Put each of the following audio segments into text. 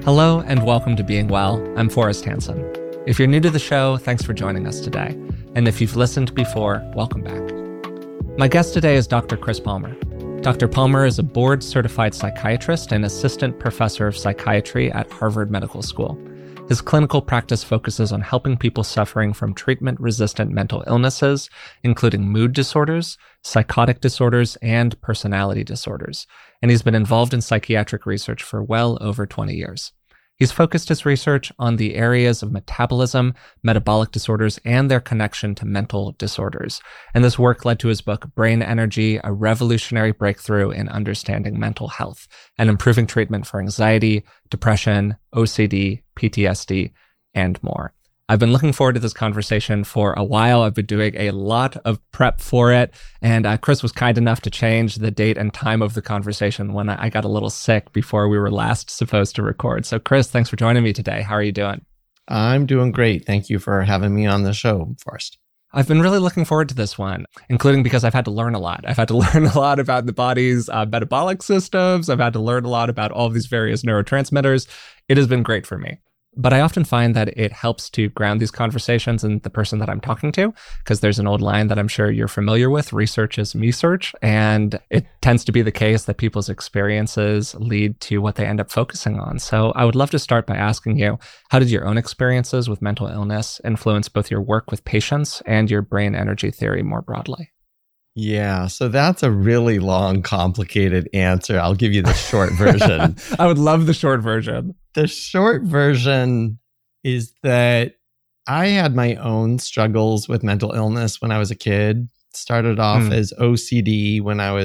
Hello and welcome to Being Well. I'm Forrest Hansen. If you're new to the show, thanks for joining us today. And if you've listened before, welcome back. My guest today is Dr. Chris Palmer. Dr. Palmer is a board-certified psychiatrist and assistant professor of psychiatry at Harvard Medical School. His clinical practice focuses on helping people suffering from treatment-resistant mental illnesses, including mood disorders, psychotic disorders, and personality disorders. And he's been involved in psychiatric research for well over 20 years. He's focused his research on the areas of metabolism, metabolic disorders, and their connection to mental disorders. And this work led to his book, Brain Energy, a revolutionary breakthrough in understanding mental health and improving treatment for anxiety, depression, OCD, PTSD, and more. I've been looking forward to this conversation for a while. I've been doing a lot of prep for it, and Chris was kind enough to change the date and time of the conversation when I got a little sick before we were last supposed to record. So Chris, thanks for joining me today. How are you doing? I'm doing great. Thank you for having me on the show, Forrest. I've been really looking forward to this one, including because I've had to learn a lot. I've had to learn a lot about the body's metabolic systems. I've had to learn a lot about all of these various neurotransmitters. It has been great for me. But I often find that it helps to ground these conversations in the person that I'm talking to, because there's an old line that I'm sure you're familiar with, research is me-search, and it tends to be the case that people's experiences lead to what they end up focusing on. So I would love to start by asking you, how did your own experiences with mental illness influence both your work with patients and your brain energy theory more broadly? Yeah, so that's a really long, complicated answer. I'll give you the short version. I would love the short version. The short version is that I had my own struggles with mental illness when I was a kid. Started off as OCD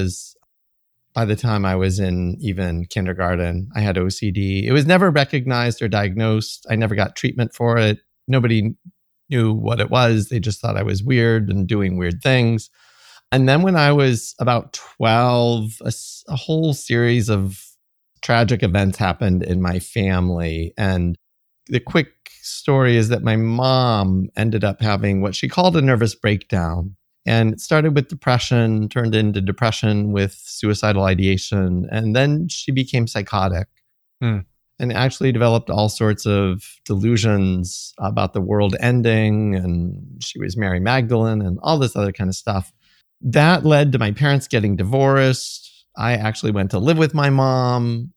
by the time I was in even kindergarten, I had OCD. It was never recognized or diagnosed. I never got treatment for it. Nobody knew what it was. They just thought I was weird and doing weird things. And then when I was about 12, a whole series of tragic events happened in my family. And the quick story is that my mom ended up having what she called a nervous breakdown. And it started with depression, turned into depression with suicidal ideation. And then she became psychotic and actually developed all sorts of delusions about the world ending. And she was Mary Magdalene and all this other kind of stuff. That led to my parents getting divorced. I actually went to live with my mom.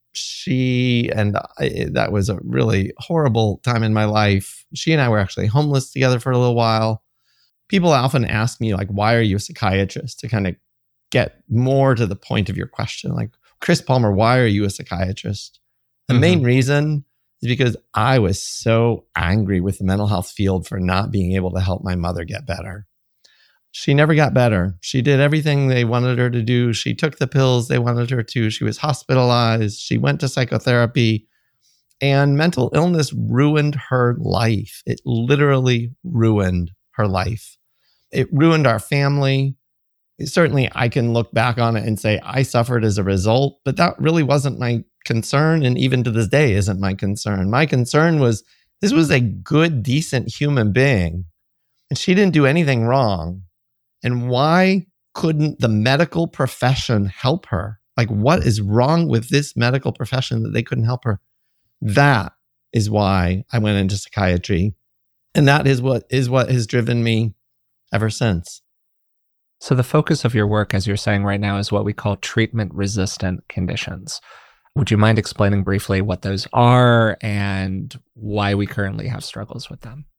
That was a really horrible time in my life. She and I were actually homeless together for a little while. People often ask me, like, why are you a psychiatrist? To kind of get more to the point of your question. Like, Chris Palmer, why are you a psychiatrist? The main reason is because I was so angry with the mental health field for not being able to help my mother get better. She never got better. She did everything they wanted her to do. She took the pills they wanted her to. She was hospitalized. She went to psychotherapy. And mental illness ruined her life. It literally ruined her life. It ruined our family. Certainly, I can look back on it and say I suffered as a result, but that really wasn't my concern. And even to this day, isn't my concern. My concern was this was a good, decent human being, and she didn't do anything wrong. And why couldn't the medical profession help her? Like, what is wrong with this medical profession that they couldn't help her? That is why I went into psychiatry. And that is what has driven me ever since. So the focus of your work, as you're saying right now, is what we call treatment-resistant conditions. Would you mind explaining briefly what those are and why we currently have struggles with them?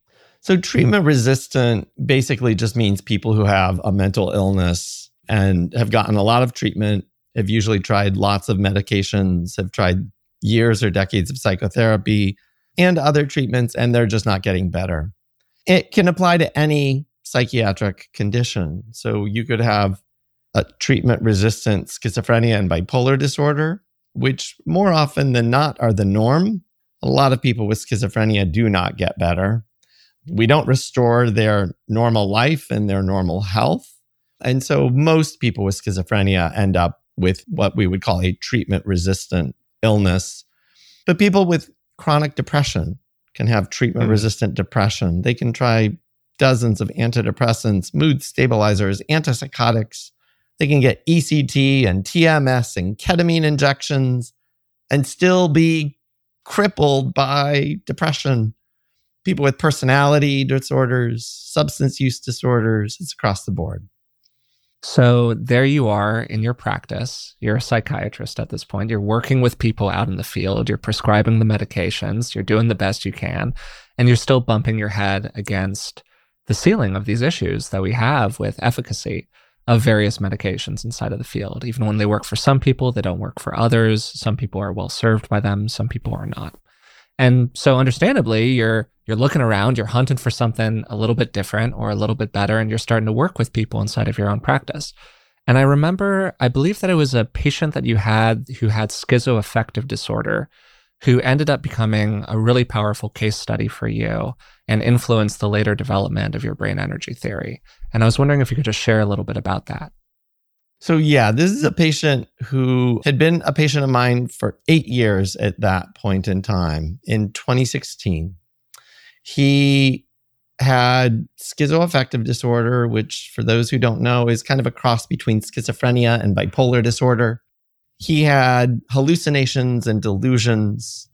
So treatment resistant basically just means people who have a mental illness and have gotten a lot of treatment, have usually tried lots of medications, have tried years or decades of psychotherapy and other treatments, and they're just not getting better. It can apply to any psychiatric condition. So you could have a treatment-resistant schizophrenia and bipolar disorder, which more often than not are the norm. A lot of people with schizophrenia do not get better. We don't restore their normal life and their normal health. And so most people with schizophrenia end up with what we would call a treatment-resistant illness. But people with chronic depression can have treatment-resistant depression. They can try dozens of antidepressants, mood stabilizers, antipsychotics. They can get ECT and TMS and ketamine injections and still be crippled by depression, people with personality disorders, substance use disorders. It's across the board. So there you are in your practice. You're a psychiatrist at this point. You're working with people out in the field. You're prescribing the medications. You're doing the best you can. And you're still bumping your head against the ceiling of these issues that we have with efficacy of various medications inside of the field. Even when they work for some people, they don't work for others. Some people are well served by them. Some people are not. And so understandably, you're looking around, you're hunting for something a little bit different or a little bit better, and you're starting to work with people inside of your own practice. And I remember, I believe that it was a patient that you had who had schizoaffective disorder, who ended up becoming a really powerful case study for you and influenced the later development of your brain energy theory. And I was wondering if you could just share a little bit about that. So yeah, this is a patient who had been a patient of mine for 8 years at that point in time. In 2016, he had schizoaffective disorder, which for those who don't know is kind of a cross between schizophrenia and bipolar disorder. He had hallucinations and delusions.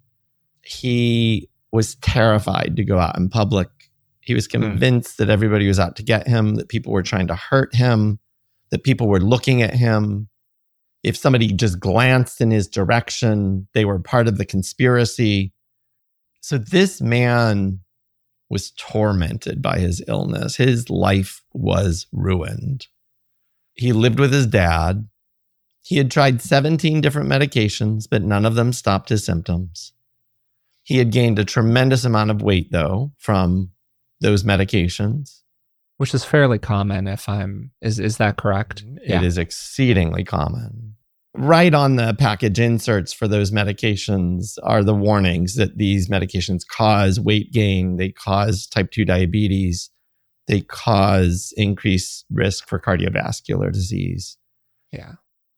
He was terrified to go out in public. He was convinced that everybody was out to get him, that people were trying to hurt him, that people were looking at him. If somebody just glanced in his direction, they were part of the conspiracy. So this man was tormented by his illness. His life was ruined. He lived with his dad. He had tried 17 different medications, but none of them stopped his symptoms. He had gained a tremendous amount of weight, though, from those medications. Which is fairly common is that correct? It is exceedingly common. Right on the package inserts for those medications are the warnings that these medications cause weight gain, they cause type 2 diabetes, they cause increased risk for cardiovascular disease. Yeah.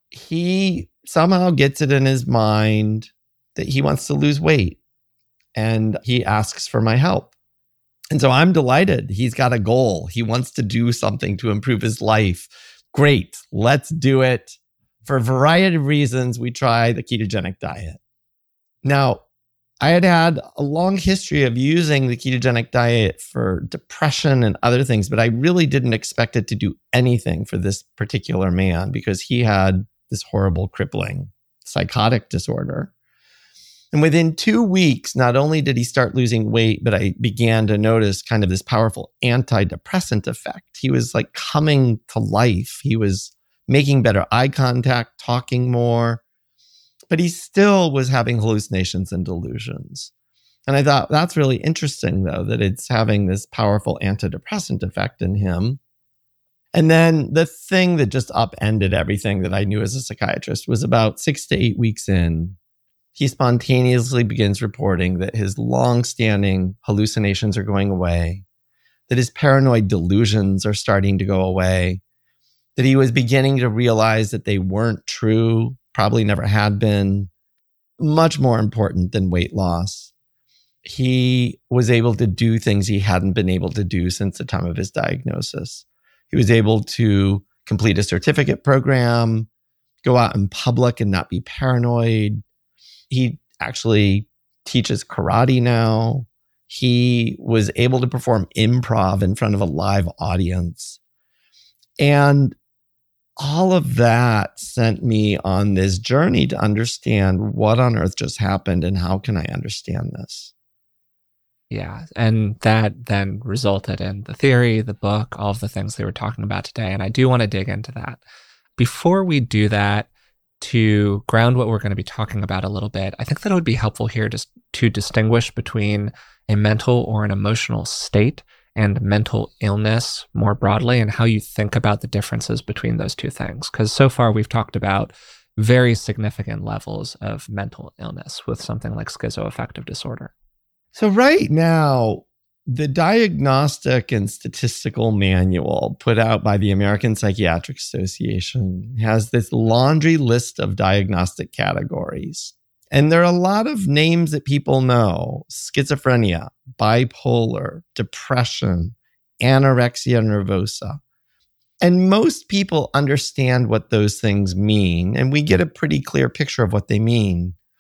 He somehow gets it in his mind that he wants to lose weight, and he asks for my help. And so I'm delighted. He's got a goal. He wants to do something to improve his life. Great. Let's do it. For a variety of reasons, we try the ketogenic diet. Now, I had a long history of using the ketogenic diet for depression and other things, but I really didn't expect it to do anything for this particular man because he had this horrible, crippling psychotic disorder. And within 2 weeks, not only did he start losing weight, but I began to notice kind of this powerful antidepressant effect. He was like coming to life. He was making better eye contact, talking more, but he still was having hallucinations and delusions. And I thought that's really interesting, though, that it's having this powerful antidepressant effect in him. And then the thing that just upended everything that I knew as a psychiatrist was about 6 to 8 weeks in, he spontaneously begins reporting that his long-standing hallucinations are going away, that his paranoid delusions are starting to go away, that he was beginning to realize that they weren't true, probably never had been. Much more important than weight loss, he was able to do things he hadn't been able to do since the time of his diagnosis. He was able to complete a certificate program, go out in public and not be paranoid. He actually teaches karate now. He was able to perform improv in front of a live audience. And all of that sent me on this journey to understand what on earth just happened and how can I understand this? Yeah. And that then resulted in the theory, the book, all of the things they were talking about today. And I do want to dig into that. Before we do that, to ground what we're going to be talking about a little bit, I think that it would be helpful here just to distinguish between a mental or an emotional state and mental illness more broadly, and how you think about the differences between those two things. Because so far we've talked about very significant levels of mental illness with something like schizoaffective disorder. So right now, the Diagnostic and Statistical Manual put out by the American Psychiatric Association has this laundry list of diagnostic categories. And there are a lot of names that people know: schizophrenia, bipolar, depression, anorexia nervosa. And most people understand what those things mean, and we get a pretty clear picture of what they mean.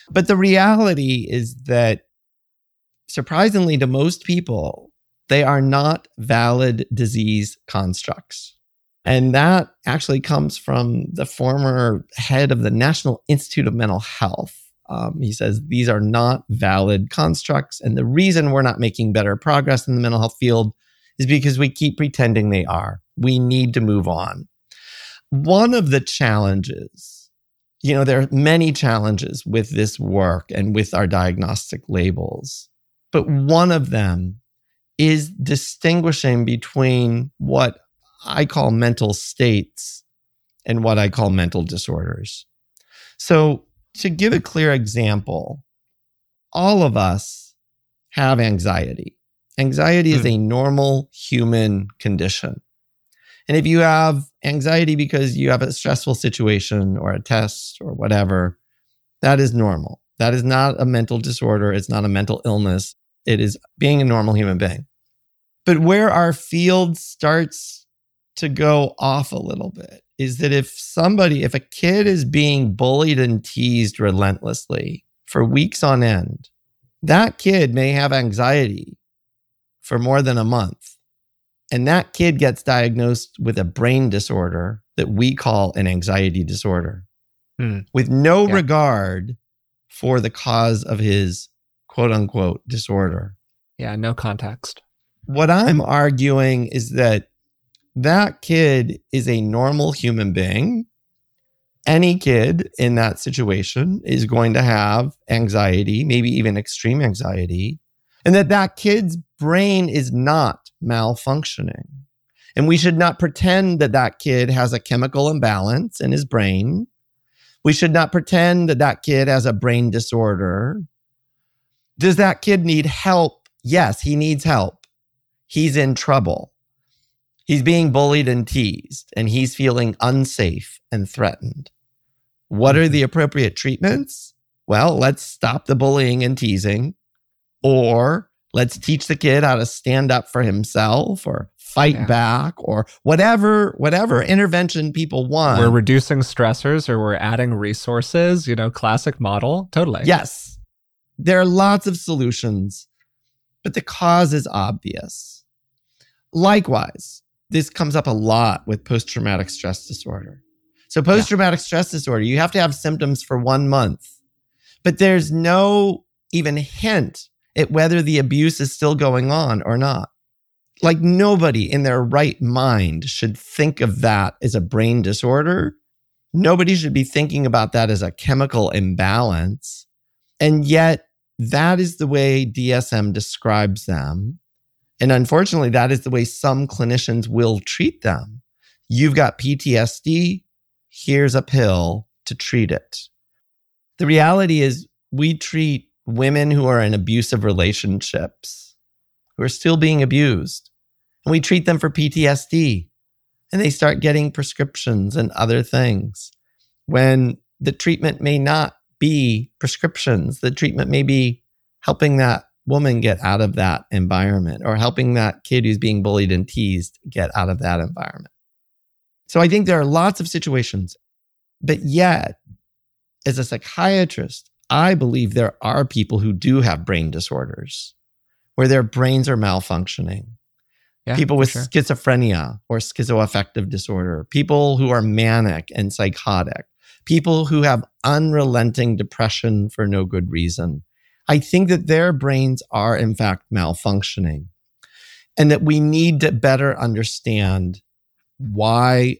But the reality is that, surprisingly to most people, they are not valid disease constructs. And that actually comes from the former head of the National Institute of Mental Health. He says these are not valid constructs. And the reason we're not making better progress in the mental health field is because we keep pretending they are. We need to move on. One of the challenges, there are many challenges with this work and with our diagnostic labels, but one of them is distinguishing between what I call mental states and what I call mental disorders. So to give a clear example, all of us have anxiety. Anxiety is a normal human condition. And if you have anxiety because you have a stressful situation or a test or whatever, that is normal. That is not a mental disorder. It's not a mental illness. It is being a normal human being. But where our field starts to go off a little bit is that if a kid is being bullied and teased relentlessly for weeks on end, that kid may have anxiety for more than a month. And that kid gets diagnosed with a brain disorder that we call an anxiety disorder, with no regard for the cause of his quote unquote disorder. Yeah, no context. What I'm arguing is that kid is a normal human being. Any kid in that situation is going to have anxiety, maybe even extreme anxiety, and that kid's brain is not malfunctioning. And we should not pretend that kid has a chemical imbalance in his brain. We should not pretend that kid has a brain disorder. Does that kid need help? Yes, he needs help. He's in trouble. He's being bullied and teased, and he's feeling unsafe and threatened. What are the appropriate treatments? Well, let's stop the bullying and teasing, or let's teach the kid how to stand up for himself or fight back or whatever intervention people want. We're reducing stressors or we're adding resources, classic model. Totally. Yes. There are lots of solutions, but the cause is obvious. Likewise, this comes up a lot with post-traumatic stress disorder. So post-traumatic stress disorder, you have to have symptoms for 1 month, but there's no even hint at whether the abuse is still going on or not. Like, nobody in their right mind should think of that as a brain disorder. Nobody should be thinking about that as a chemical imbalance. And yet, that is the way DSM describes them. And unfortunately, that is the way some clinicians will treat them. You've got PTSD, here's a pill to treat it. The reality is we treat women who are in abusive relationships, who are still being abused, and we treat them for PTSD, and they start getting prescriptions and other things when the treatment may not be prescriptions. The treatment may be helping that woman get out of that environment or helping that kid who's being bullied and teased get out of that environment. So I think there are lots of situations, but yet, as a psychiatrist, I believe there are people who do have brain disorders where their brains are malfunctioning. People with schizophrenia or schizoaffective disorder, people who are manic and psychotic, people who have unrelenting depression for no good reason. I think that their brains are, in fact, malfunctioning, and that we need to better understand why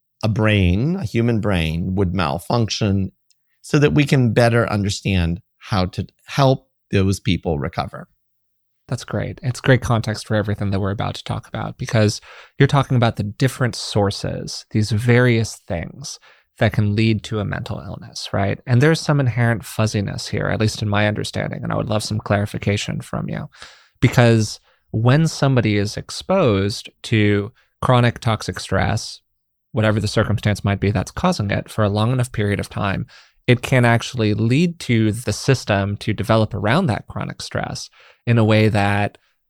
a human brain, would malfunction so that we can better understand how to help those people recover. That's great. It's great context for everything that we're about to talk about, because you're talking about the different sources, these various things that can lead to a mental illness, right? And there's some inherent fuzziness here, at least in my understanding, and I would love some clarification from you. Because when somebody is exposed to chronic toxic stress, whatever the circumstance might be that's causing it, for a long enough period of time, it can actually lead to the system to develop around that chronic stress in a way that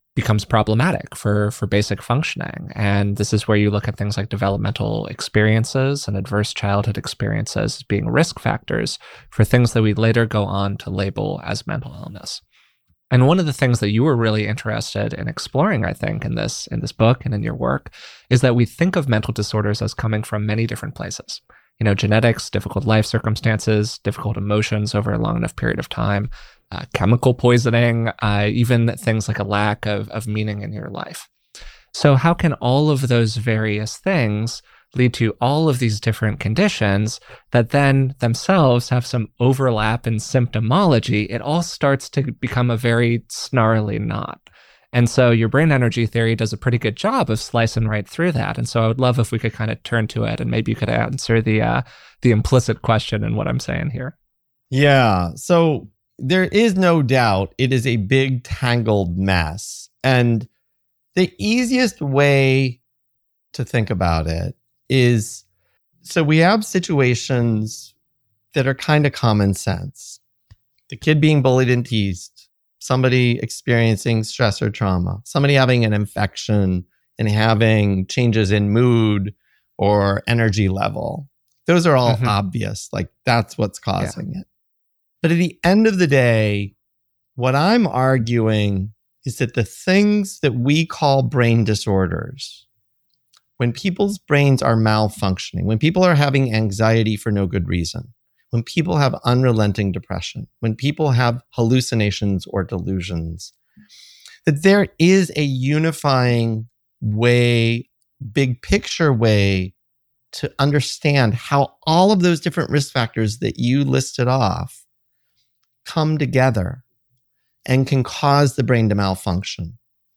becomes problematic for basic functioning. And this is where you look at things like developmental experiences and adverse childhood experiences as being risk factors for things that we later go on to label as mental illness. And one of the things that you were really interested in exploring, I think, in this book and in your work, is that we think of mental disorders as coming from many different places. Genetics, difficult life circumstances, difficult emotions over a long enough period of time, chemical poisoning, even things like a lack of meaning in your life. So how can all of those various things lead to all of these different conditions that then themselves have some overlap in symptomology? It all starts to become a very snarly knot. And so your brain energy theory does a pretty good job of slicing right through that. And so I would love if we could kind of turn to it and maybe you could answer the implicit question in what I'm saying here. Yeah. So there is no doubt it is a big tangled mess. And the easiest way to think about it is, so we have situations that are kind of common sense. The kid being bullied and teased, somebody experiencing stress or trauma, somebody having an infection and having changes in mood or energy level. Those are all obvious. Like that's what's causing it. But at the end of the day, what I'm arguing is that the things that we call brain disorders, when people's brains are malfunctioning, when people are having anxiety for no good reason, when people have unrelenting depression, when people have hallucinations or delusions, that there is a unifying way, big picture way to understand how all of those different risk factors that you listed off come together and can cause the brain to malfunction.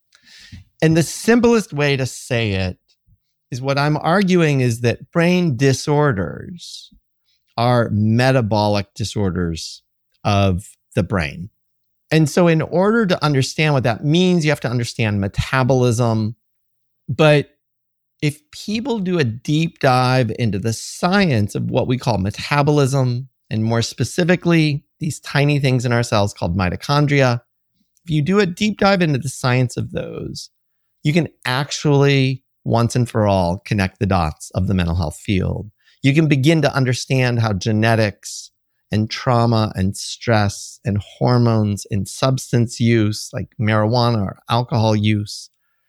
And the simplest way to say it is what I'm arguing is that brain disorders are metabolic disorders of the brain. And so in order to understand what that means, you have to understand metabolism. But if people do a deep dive into the science of what we call metabolism, and more specifically, these tiny things in our cells called mitochondria, if you do a deep dive into the science of those, you can actually, once and for all, connect the dots of the mental health field. You can begin to understand how genetics and trauma and stress and hormones and substance use, like marijuana or alcohol use,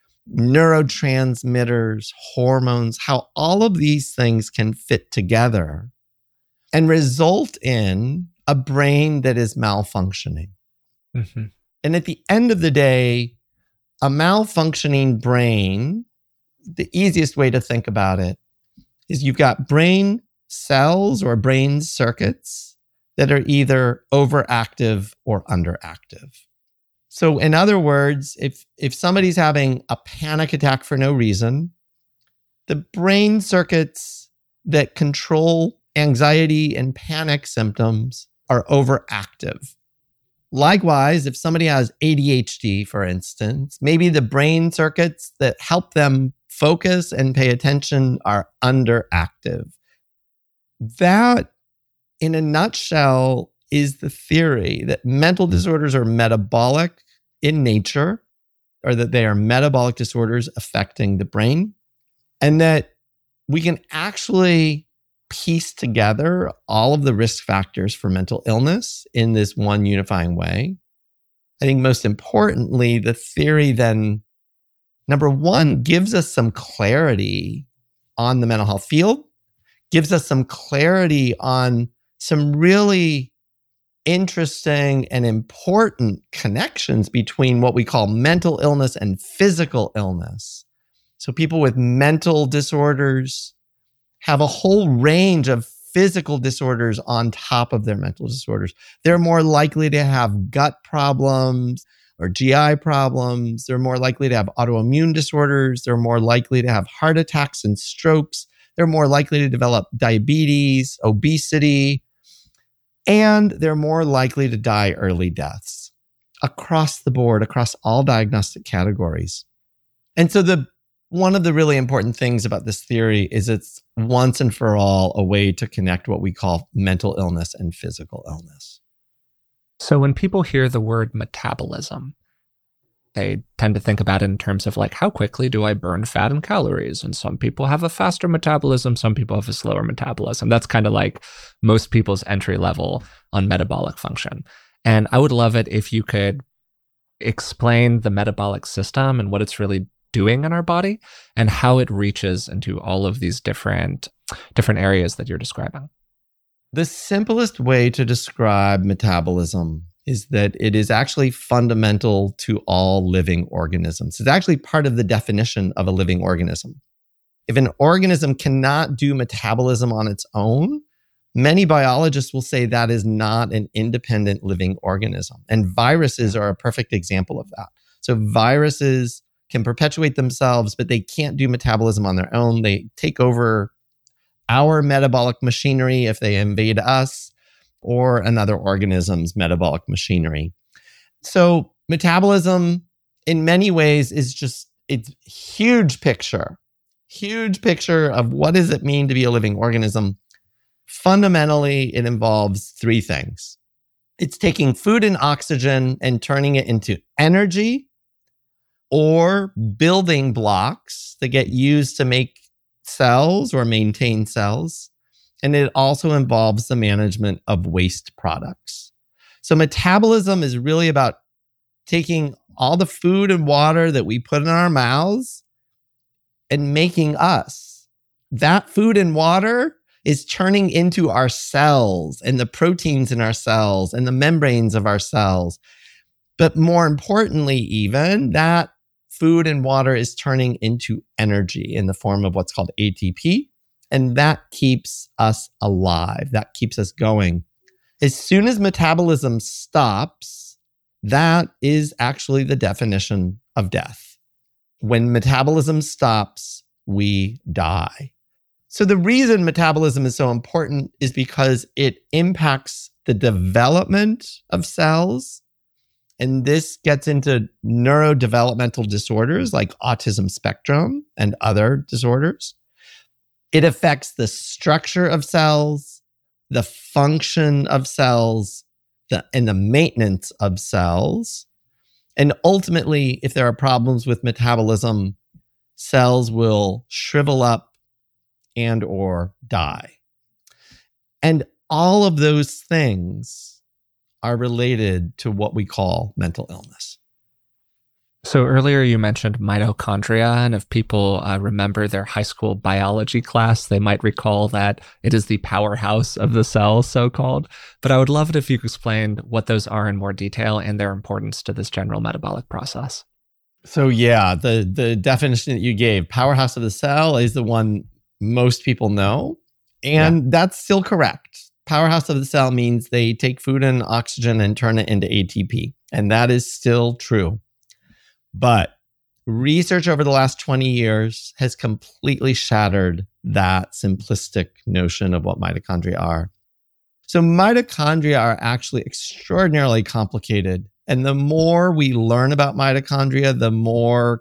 neurotransmitters, hormones, how all of these things can fit together and result in a brain that is malfunctioning. Mm-hmm. And at the end of the day, a malfunctioning brain, the easiest way to think about it is you've got brain cells or brain circuits that are either overactive or underactive. So in other words, if somebody's having a panic attack for no reason, the brain circuits that control anxiety and panic symptoms are overactive. Likewise, if somebody has ADHD, for instance, maybe the brain circuits that help them focus and pay attention are underactive. That, in a nutshell, is the theory that mental disorders are metabolic in nature, or that they are metabolic disorders affecting the brain, and that we can actually piece together all of the risk factors for mental illness in this one unifying way. I think most importantly, the theory then, number one, gives us some clarity on the mental health field, gives us some clarity on some really interesting and important connections between what we call mental illness and physical illness. So people with mental disorders have a whole range of physical disorders on top of their mental disorders. They're more likely to have gut problems or GI problems. They're more likely to have autoimmune disorders. They're more likely to have heart attacks and strokes. They're more likely to develop diabetes, obesity, and they're more likely to die early deaths across the board, across all diagnostic categories. And so one of the really important things about this theory is it's once and for all a way to connect what we call mental illness and physical illness. So when people hear the word metabolism, They tend to think about it in terms of like, how quickly do I burn fat and calories? And some people have a faster metabolism, some people have a slower metabolism. That's kind of like most people's entry level on metabolic function. And I would love it if you could explain the metabolic system and what it's really doing in our body and how it reaches into all of these different areas that you're describing. The simplest way to describe metabolism is that it is actually fundamental to all living organisms. It's actually part of the definition of a living organism. If an organism cannot do metabolism on its own, many biologists will say that is not an independent living organism. And viruses are a perfect example of that. So viruses can perpetuate themselves, but they can't do metabolism on their own. They take over our metabolic machinery if they invade us or another organism's metabolic machinery. So metabolism in many ways is just, it's huge picture of what does it mean to be a living organism. Fundamentally, it involves three things. It's taking food and oxygen and turning it into energy or building blocks that get used to make cells or maintain cells. And it also involves the management of waste products. So metabolism is really about taking all the food and water that we put in our mouths and making us. That food and water is turning into our cells and the proteins in our cells and the membranes of our cells. But more importantly, even that food and water is turning into energy in the form of what's called ATP. And that keeps us alive. That keeps us going. As soon as metabolism stops, that is actually the definition of death. When metabolism stops, we die. So the reason metabolism is so important is because it impacts the development of cells. And this gets into neurodevelopmental disorders like autism spectrum and other disorders. It affects the structure of cells, the function of cells, and the maintenance of cells. And ultimately, if there are problems with metabolism, cells will shrivel up and or die. And all of those things are related to what we call mental illness. So earlier you mentioned mitochondria, and if people remember their high school biology class, they might recall that it is the powerhouse of the cell, so-called. But I would love it if you could explain what those are in more detail and their importance to this general metabolic process. So yeah, the definition that you gave, powerhouse of the cell, is the one most people know. And that's still correct. Powerhouse of the cell means they take food and oxygen and turn it into ATP. And that is still true. But research over the last 20 years has completely shattered that simplistic notion of what mitochondria are. So mitochondria are actually extraordinarily complicated. And the more we learn about mitochondria, the more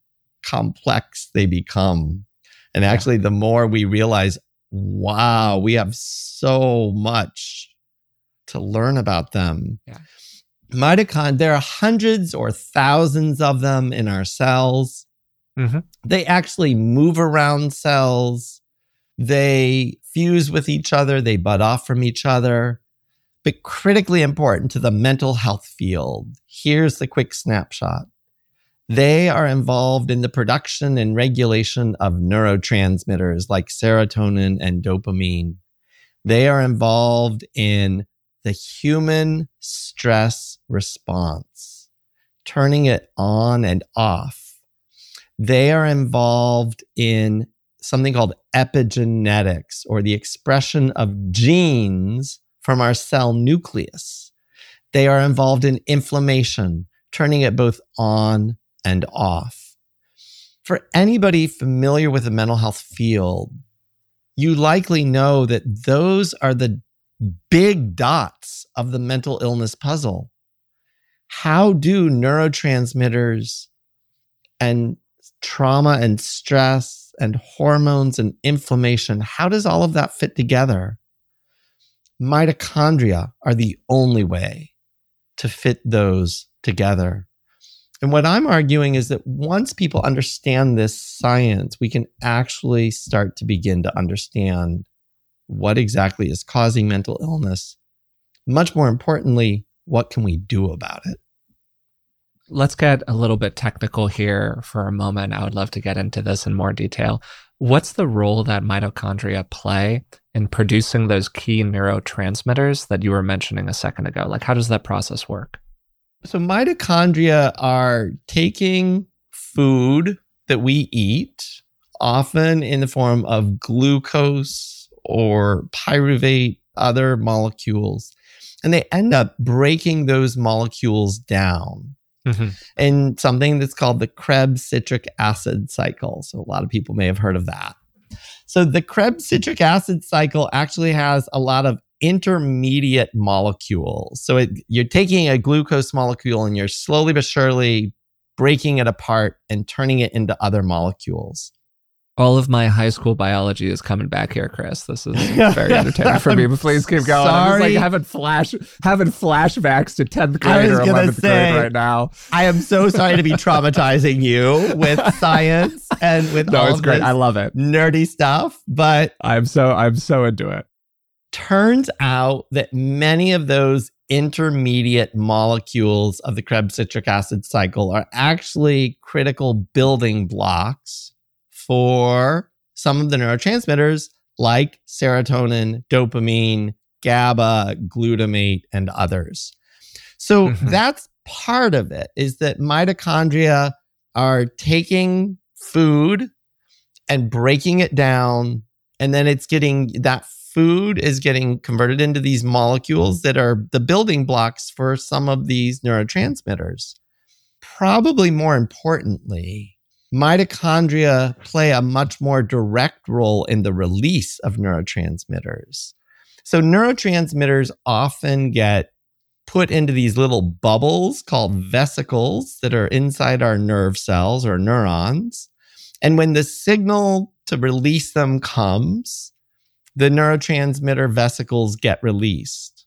complex they become. And actually, the more we realize, wow, we have so much to learn about them. Yeah. Mitochondria, there are hundreds or thousands of them in our cells. Mm-hmm. They actually move around cells. They fuse with each other. They bud off from each other. But critically important to the mental health field, here's the quick snapshot. They are involved in the production and regulation of neurotransmitters like serotonin and dopamine. They are involved in the human stress response, turning it on and off. They are involved in something called epigenetics, or the expression of genes from our cell nucleus. They are involved in inflammation, turning it both on and off. For anybody familiar with the mental health field, you likely know that those are the big dots of the mental illness puzzle. How do neurotransmitters and trauma and stress and hormones and inflammation, how does all of that fit together? Mitochondria are the only way to fit those together. And what I'm arguing is that once people understand this science, we can actually start to begin to understand what exactly is causing mental illness. Much more importantly, what can we do about it? Let's get a little bit technical here for a moment. I would love to get into this in more detail. What's the role that mitochondria play in producing those key neurotransmitters that you were mentioning a second ago? Like, how does that process work? So mitochondria are taking food that we eat, often in the form of glucose or pyruvate, other molecules, and they end up breaking those molecules down in something that's called the Krebs citric acid cycle. So a lot of people may have heard of that. So the Krebs citric acid cycle actually has a lot of intermediate molecules. So you're taking a glucose molecule and you're slowly but surely breaking it apart and turning it into other molecules. All of my high school biology is coming back here, Chris. This is very entertaining for me, but please keep going. Sorry. I'm just like having flashbacks to 10th grade or 11th grade right now. I am so sorry to be traumatizing you with science and with all it's of great. this I love it. nerdy stuff, but I'm so into it. Turns out that many of those intermediate molecules of the Krebs citric acid cycle are actually critical building blocks for some of the neurotransmitters like serotonin, dopamine, GABA, glutamate, and others. So that's part of it, is that mitochondria are taking food and breaking it down, and then that food is getting converted into these molecules that are the building blocks for some of these neurotransmitters. Probably more importantly, mitochondria play a much more direct role in the release of neurotransmitters. So neurotransmitters often get put into these little bubbles called vesicles that are inside our nerve cells or neurons. And when the signal to release them comes, the neurotransmitter vesicles get released.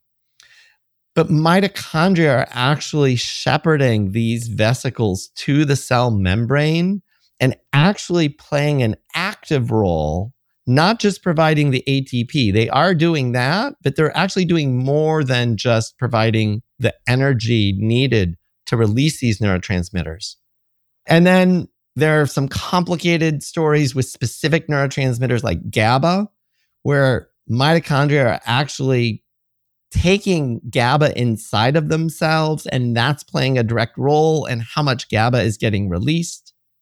But mitochondria are actually shepherding these vesicles to the cell membrane and actually playing an active role, not just providing the ATP. They are doing that, but they're actually doing more than just providing the energy needed to release these neurotransmitters. And then there are some complicated stories with specific neurotransmitters like GABA, where mitochondria are actually taking GABA inside of themselves, and that's playing a direct role in how much GABA is getting released.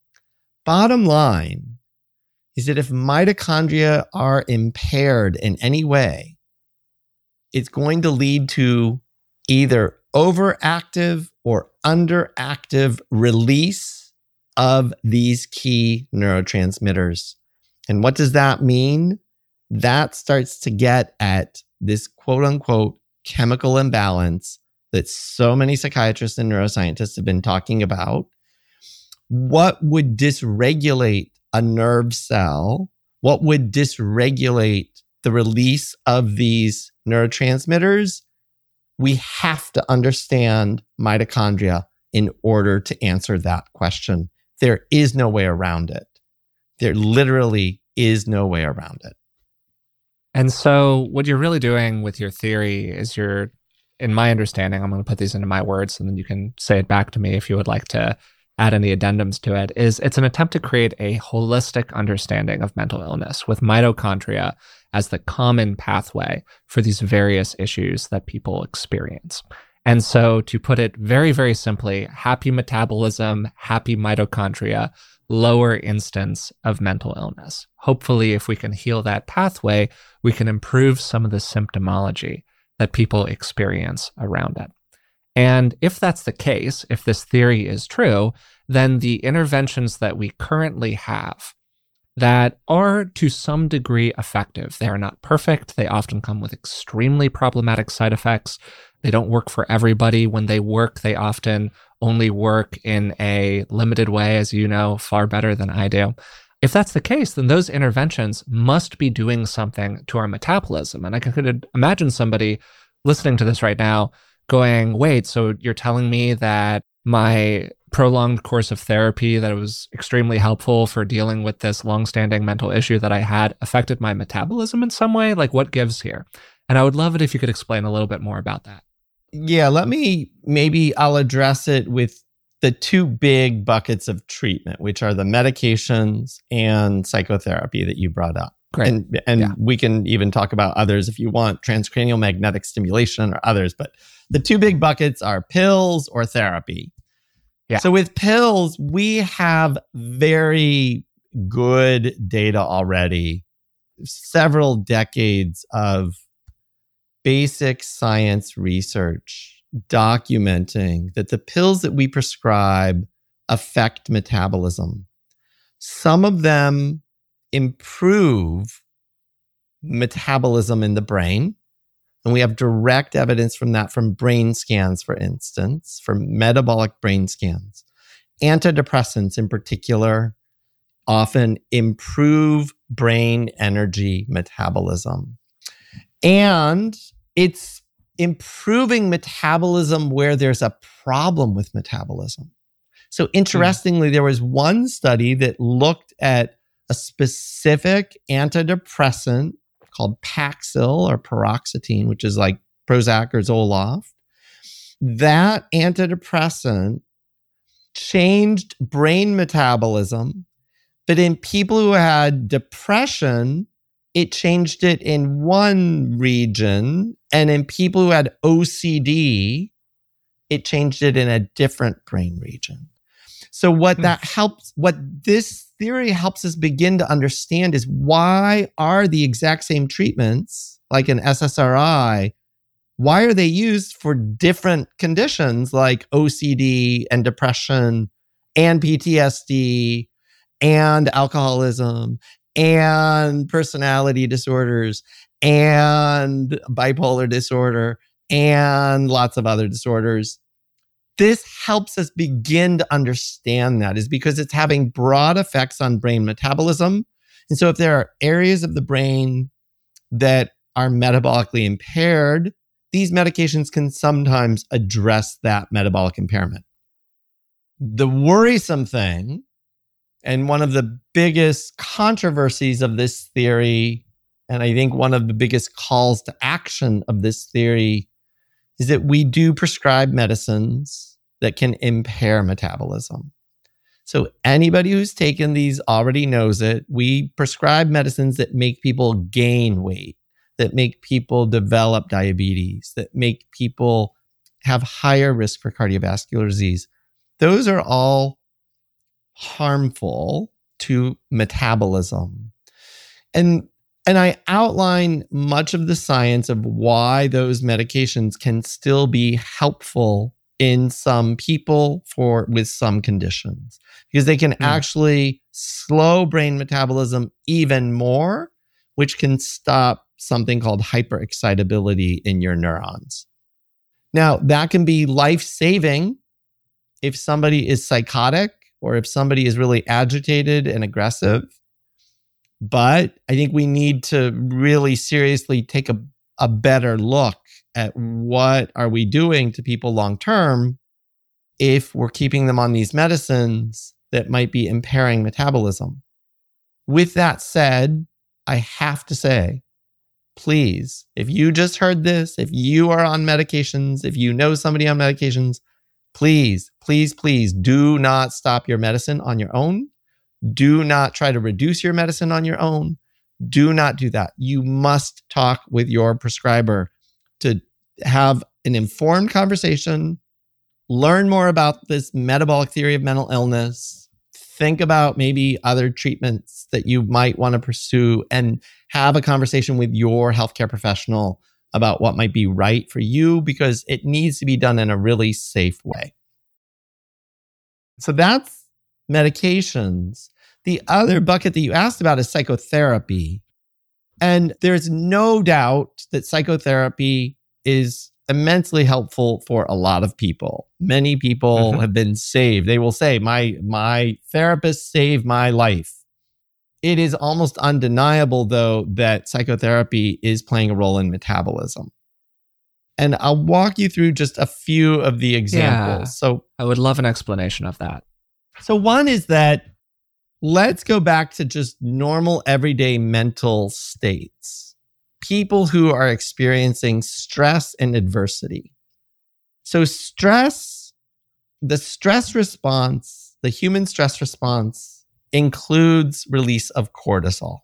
Bottom line is that if mitochondria are impaired in any way, it's going to lead to either overactive or underactive release of these key neurotransmitters. And what does that mean? That starts to get at this quote unquote chemical imbalance that so many psychiatrists and neuroscientists have been talking about. What would dysregulate a nerve cell? What would dysregulate the release of these neurotransmitters? We have to understand mitochondria in order to answer that question. There is no way around it. There literally is no way around it. And so what you're really doing with your theory is in my understanding, I'm going to put these into my words and then you can say it back to me if you would like to add any addendums to it, is it's an attempt to create a holistic understanding of mental illness with mitochondria as the common pathway for these various issues that people experience. And so to put it very, very simply, happy metabolism, happy mitochondria, lower instance of mental illness. Hopefully, if we can heal that pathway, we can improve some of the symptomology that people experience around it. And if that's the case, if this theory is true, then the interventions that we currently have that are to some degree effective, they are not perfect. They often come with extremely problematic side effects. They don't work for everybody. When they work, they often only work in a limited way, as you know, far better than I do. If that's the case, then those interventions must be doing something to our metabolism. And I could imagine somebody listening to this right now going, wait, so you're telling me that my prolonged course of therapy that was extremely helpful for dealing with this longstanding mental issue that I had affected my metabolism in some way? Like, what gives here? And I would love it if you could explain a little bit more about that. Yeah, I'll address it with the two big buckets of treatment, which are the medications and psychotherapy that you brought up. Great. And we can even talk about others if you want, transcranial magnetic stimulation or others. But the two big buckets are pills or therapy. Yeah. So with pills, we have very good data already, several decades of basic science research documenting that the pills that we prescribe affect metabolism. Some of them improve metabolism in the brain. And we have direct evidence from that from brain scans, for instance, from metabolic brain scans. Antidepressants in particular often improve brain energy metabolism. And it's improving metabolism where there's a problem with metabolism. So interestingly, there was one study that looked at a specific antidepressant called Paxil or paroxetine, which is like Prozac or Zoloft. That antidepressant changed brain metabolism, but in people who had depression, it changed it in one region, and in people who had OCD, it changed it in a different brain region. So what this theory helps us begin to understand is why are the exact same treatments, like an SSRI, why are they used for different conditions like OCD and depression and PTSD and alcoholism and personality disorders and bipolar disorder and lots of other disorders? This helps us begin to understand that is because it's having broad effects on brain metabolism. And so if there are areas of the brain that are metabolically impaired, these medications can sometimes address that metabolic impairment. The worrisome thing, and one of the biggest controversies of this theory, and I think one of the biggest calls to action of this theory, is that we do prescribe medicines that can impair metabolism. So anybody who's taken these already knows it. We prescribe medicines that make people gain weight, that make people develop diabetes, that make people have higher risk for cardiovascular disease. Those are all harmful to metabolism. And I outline much of the science of why those medications can still be helpful in some people with some conditions, because they can actually slow brain metabolism even more, which can stop something called hyperexcitability in your neurons. Now, that can be life-saving if somebody is psychotic or if somebody is really agitated and aggressive. But I think we need to really seriously take a better look at what are we doing to people long-term if we're keeping them on these medicines that might be impairing metabolism. With that said, I have to say, please, if you just heard this, if you are on medications, if you know somebody on medications, please, please, please do not stop your medicine on your own. Do not try to reduce your medicine on your own. Do not do that. You must talk with your prescriber to have an informed conversation, learn more about this metabolic theory of mental illness, think about maybe other treatments that you might want to pursue, and have a conversation with your healthcare professional about what might be right for you, because it needs to be done in a really safe way. So that's medications. The other bucket that you asked about is psychotherapy. And there's no doubt that psychotherapy is immensely helpful for a lot of people. Many people have been saved. They will say, my therapist saved my life. It is almost undeniable, though, that psychotherapy is playing a role in metabolism. And I'll walk you through just a few of the examples. Yeah, so I would love an explanation of that. So one is that let's go back to just normal everyday mental states. People who are experiencing stress and adversity. So stress, the stress response, the human stress response includes release of cortisol.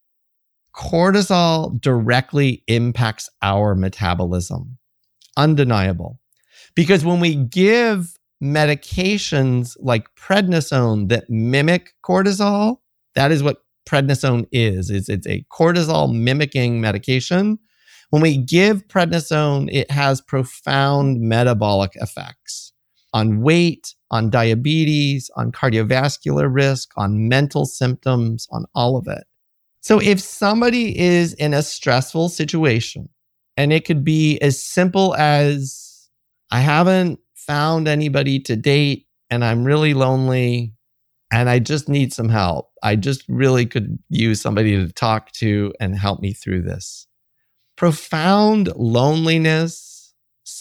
Cortisol directly impacts our metabolism. Undeniable. Because when we give medications like prednisone that mimic cortisol, that is what prednisone is. It's a cortisol mimicking medication. When we give prednisone, it has profound metabolic effects on weight, on diabetes, on cardiovascular risk, on mental symptoms, on all of it. So if somebody is in a stressful situation, and it could be as simple as, I haven't found anybody to date and I'm really lonely and I just need some help. I just really could use somebody to talk to and help me through this. Profound loneliness,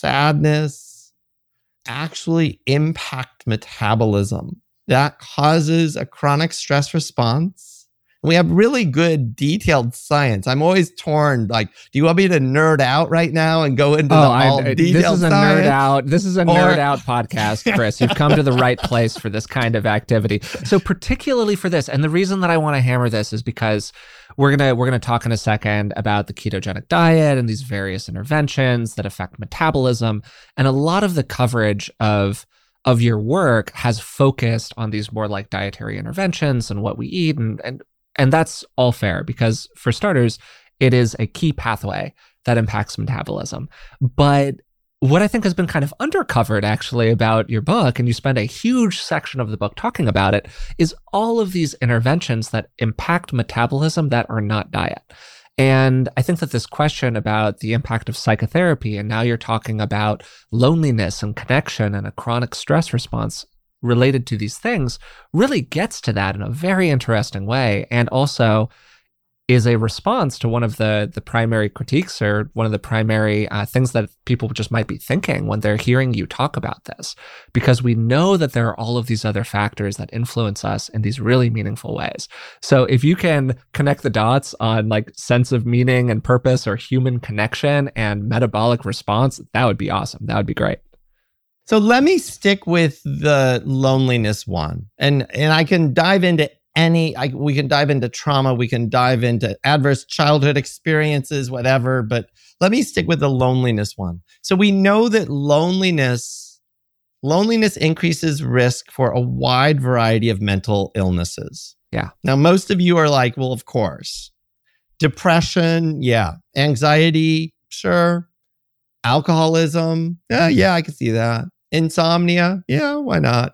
sadness actually impact metabolism. That causes a chronic stress response. We have really good detailed science. I'm always torn. Like, do you want me to nerd out right now and go into detailed this is a science? Nerd out. This is a nerd out podcast, Chris. You've come to the right place for this kind of activity. So particularly for this, and the reason that I want to hammer this is because we're gonna talk in a second about the ketogenic diet and these various interventions that affect metabolism, and a lot of the coverage of your work has focused on these more like dietary interventions and what we eat, and that's all fair because, for starters, it is a key pathway that impacts metabolism. But what I think has been kind of undercovered actually about your book, and you spend a huge section of the book talking about it, is all of these interventions that impact metabolism that are not diet. And I think that this question about the impact of psychotherapy, and now you're talking about loneliness and connection and a chronic stress response related to these things, really gets to that in a very interesting way, and also is a response to one of the primary critiques, or one of the primary things that people just might be thinking when they're hearing you talk about this, because we know that there are all of these other factors that influence us in these really meaningful ways. So if you can connect the dots on like sense of meaning and purpose, or human connection and metabolic response, that would be awesome. That would be great. So let me stick with the loneliness one. And I can dive into we can dive into trauma, we can dive into adverse childhood experiences, whatever, but let me stick with the loneliness one. So we know that loneliness increases risk for a wide variety of mental illnesses. Yeah. Now, most of you are like, well, of course. Depression, yeah. Anxiety, sure. Alcoholism, yeah, I can see that. Insomnia, yeah, why not?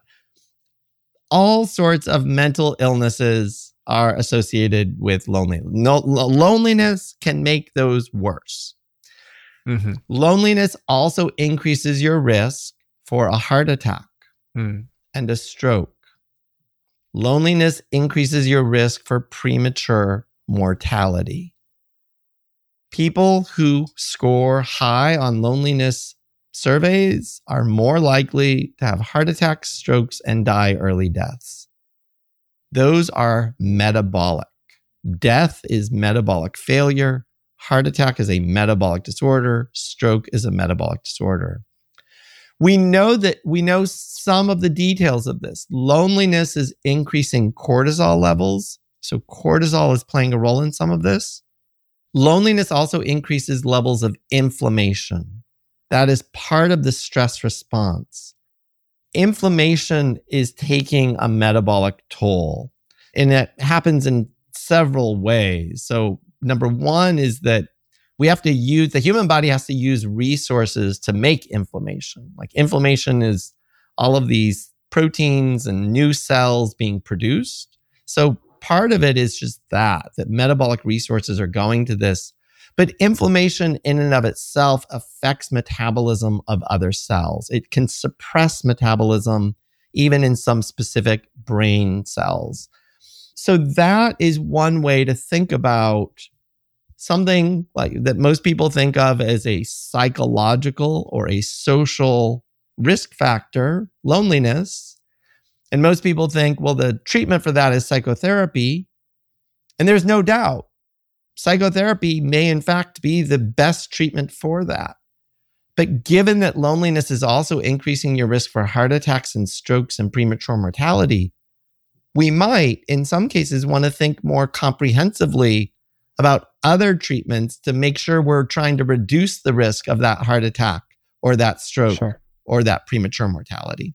All sorts of mental illnesses are associated with loneliness. Loneliness can make those worse. Mm-hmm. Loneliness also increases your risk for a heart attack and a stroke. Loneliness increases your risk for premature mortality. People who score high on loneliness surveys are more likely to have heart attacks, strokes, and die early deaths. Those are metabolic. Death is metabolic failure. Heart attack is a metabolic disorder. Stroke is a metabolic disorder. We know some of the details of this. Loneliness is increasing cortisol levels. So cortisol is playing a role in some of this. Loneliness also increases levels of inflammation. That is part of the stress response. Inflammation is taking a metabolic toll, and it happens in several ways. So number one is that the human body has to use resources to make inflammation. Like inflammation is all of these proteins and new cells being produced. So part of it is just that metabolic resources are going to this. But inflammation in and of itself affects metabolism of other cells. It can suppress metabolism even in some specific brain cells. So that is one way to think about something like that most people think of as a psychological or a social risk factor, loneliness. And most people think, well, the treatment for that is psychotherapy. And there's no doubt psychotherapy may in fact be the best treatment for that. But given that loneliness is also increasing your risk for heart attacks and strokes and premature mortality, we might, in some cases, want to think more comprehensively about other treatments to make sure we're trying to reduce the risk of that heart attack or that stroke or that premature mortality.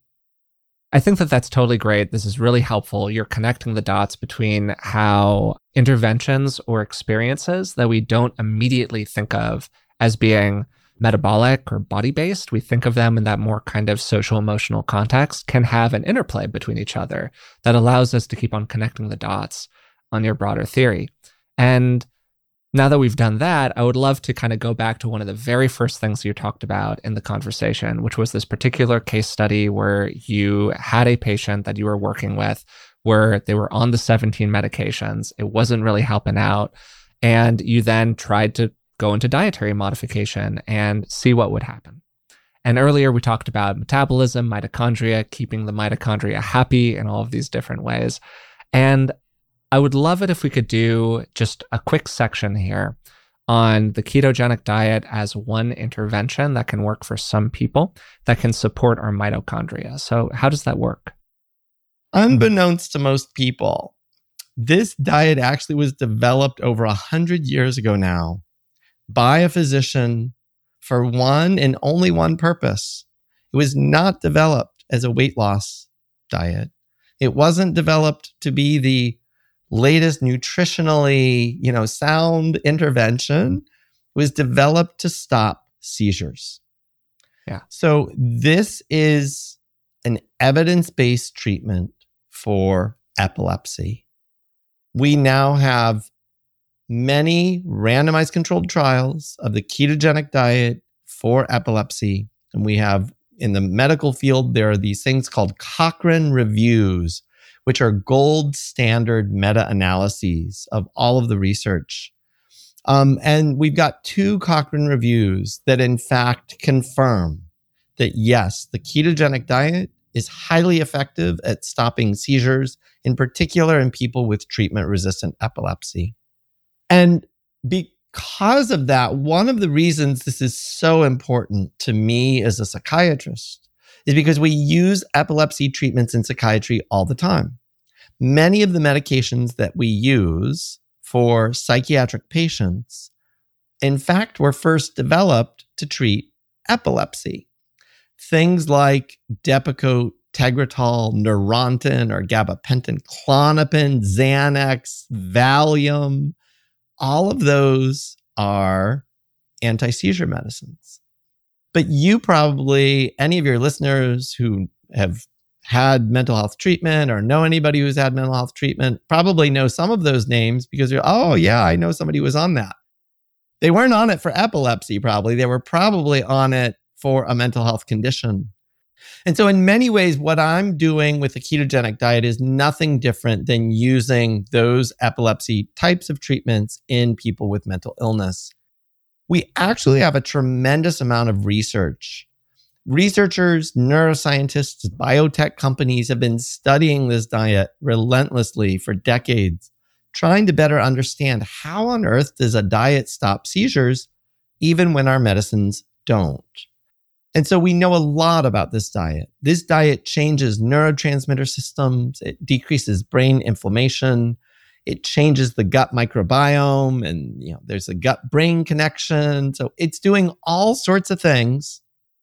I think that that's totally great. This is really helpful. You're connecting the dots between how interventions or experiences that we don't immediately think of as being metabolic or body-based, we think of them in that more kind of social emotional context, can have an interplay between each other that allows us to keep on connecting the dots on your broader theory. And now that we've done that, I would love to kind of go back to one of the very first things you talked about in the conversation, which was this particular case study where you had a patient that you were working with where they were on the 17 medications. It wasn't really helping out. And you then tried to go into dietary modification and see what would happen. And earlier we talked about metabolism, mitochondria, keeping the mitochondria happy in all of these different ways. And I would love it if we could do just a quick section here on the ketogenic diet as one intervention that can work for some people that can support our mitochondria. So how does that work? Unbeknownst to most people, this diet actually was developed over 100 years ago now by a physician for one and only one purpose. It was not developed as a weight loss diet. It wasn't developed to be the latest nutritionally, sound intervention. It was developed to stop seizures. Yeah. So this is an evidence-based treatment for epilepsy. We now have many randomized controlled trials of the ketogenic diet for epilepsy. And we have in the medical field, there are these things called Cochrane reviews, which are gold standard meta-analyses of all of the research. And we've got 2 Cochrane reviews that in fact confirm that yes, the ketogenic diet is highly effective at stopping seizures, in particular in people with treatment-resistant epilepsy. And because of that, one of the reasons this is so important to me as a psychiatrist is because we use epilepsy treatments in psychiatry all the time. Many of the medications that we use for psychiatric patients, in fact, were first developed to treat epilepsy. Things like Depakote, Tegretol, Neurontin or gabapentin, Klonopin, Xanax, Valium, all of those are anti-seizure medicines. But you probably, any of your listeners who have had mental health treatment or know anybody who's had mental health treatment probably know some of those names because you're, oh yeah, I know somebody who was on that. They weren't on it for epilepsy probably. They were probably on it for a mental health condition. And so in many ways, what I'm doing with the ketogenic diet is nothing different than using those epilepsy types of treatments in people with mental illness. We actually have a tremendous amount of research. Researchers, neuroscientists, biotech companies have been studying this diet relentlessly for decades, trying to better understand how on earth does a diet stop seizures, even when our medicines don't. And so we know a lot about this diet. This diet changes neurotransmitter systems. It decreases brain inflammation. It changes the gut microbiome and, there's a gut-brain connection. So it's doing all sorts of things.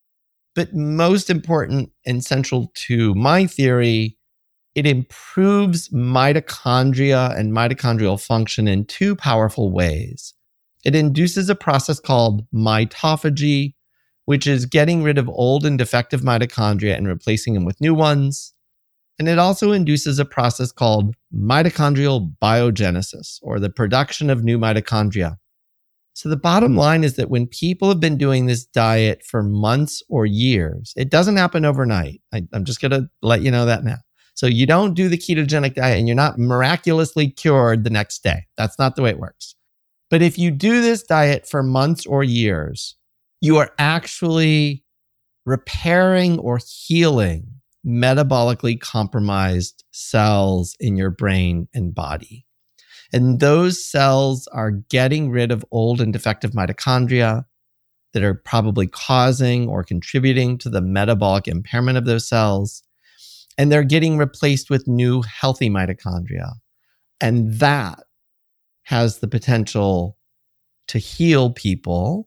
But most important and central to my theory, it improves mitochondria and mitochondrial function in 2 powerful ways. It induces a process called mitophagy, which is getting rid of old and defective mitochondria and replacing them with new ones. And it also induces a process called mitochondrial biogenesis, or the production of new mitochondria. So the bottom line is that when people have been doing this diet for months or years, it doesn't happen overnight. I'm just going to let you know that now. So you don't do the ketogenic diet and you're not miraculously cured the next day. That's not the way it works. But if you do this diet for months or years, you are actually repairing or healing metabolically compromised cells in your brain and body. And those cells are getting rid of old and defective mitochondria that are probably causing or contributing to the metabolic impairment of those cells. And they're getting replaced with new healthy mitochondria. And that has the potential to heal people,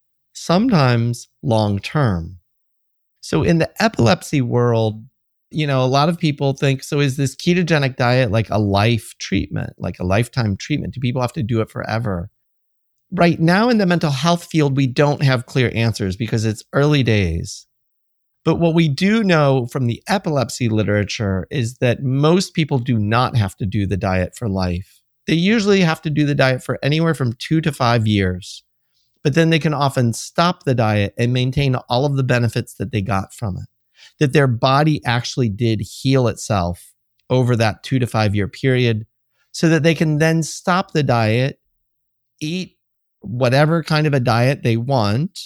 sometimes long term. So in the epilepsy world, a lot of people think, so is this ketogenic diet like a life treatment, like a lifetime treatment? Do people have to do it forever? Right now in the mental health field, we don't have clear answers because it's early days. But what we do know from the epilepsy literature is that most people do not have to do the diet for life. They usually have to do the diet for anywhere from 2 to 5 years. But then they can often stop the diet and maintain all of the benefits that they got from it. That their body actually did heal itself over that 2 to 5 year period so that they can then stop the diet, eat whatever kind of a diet they want,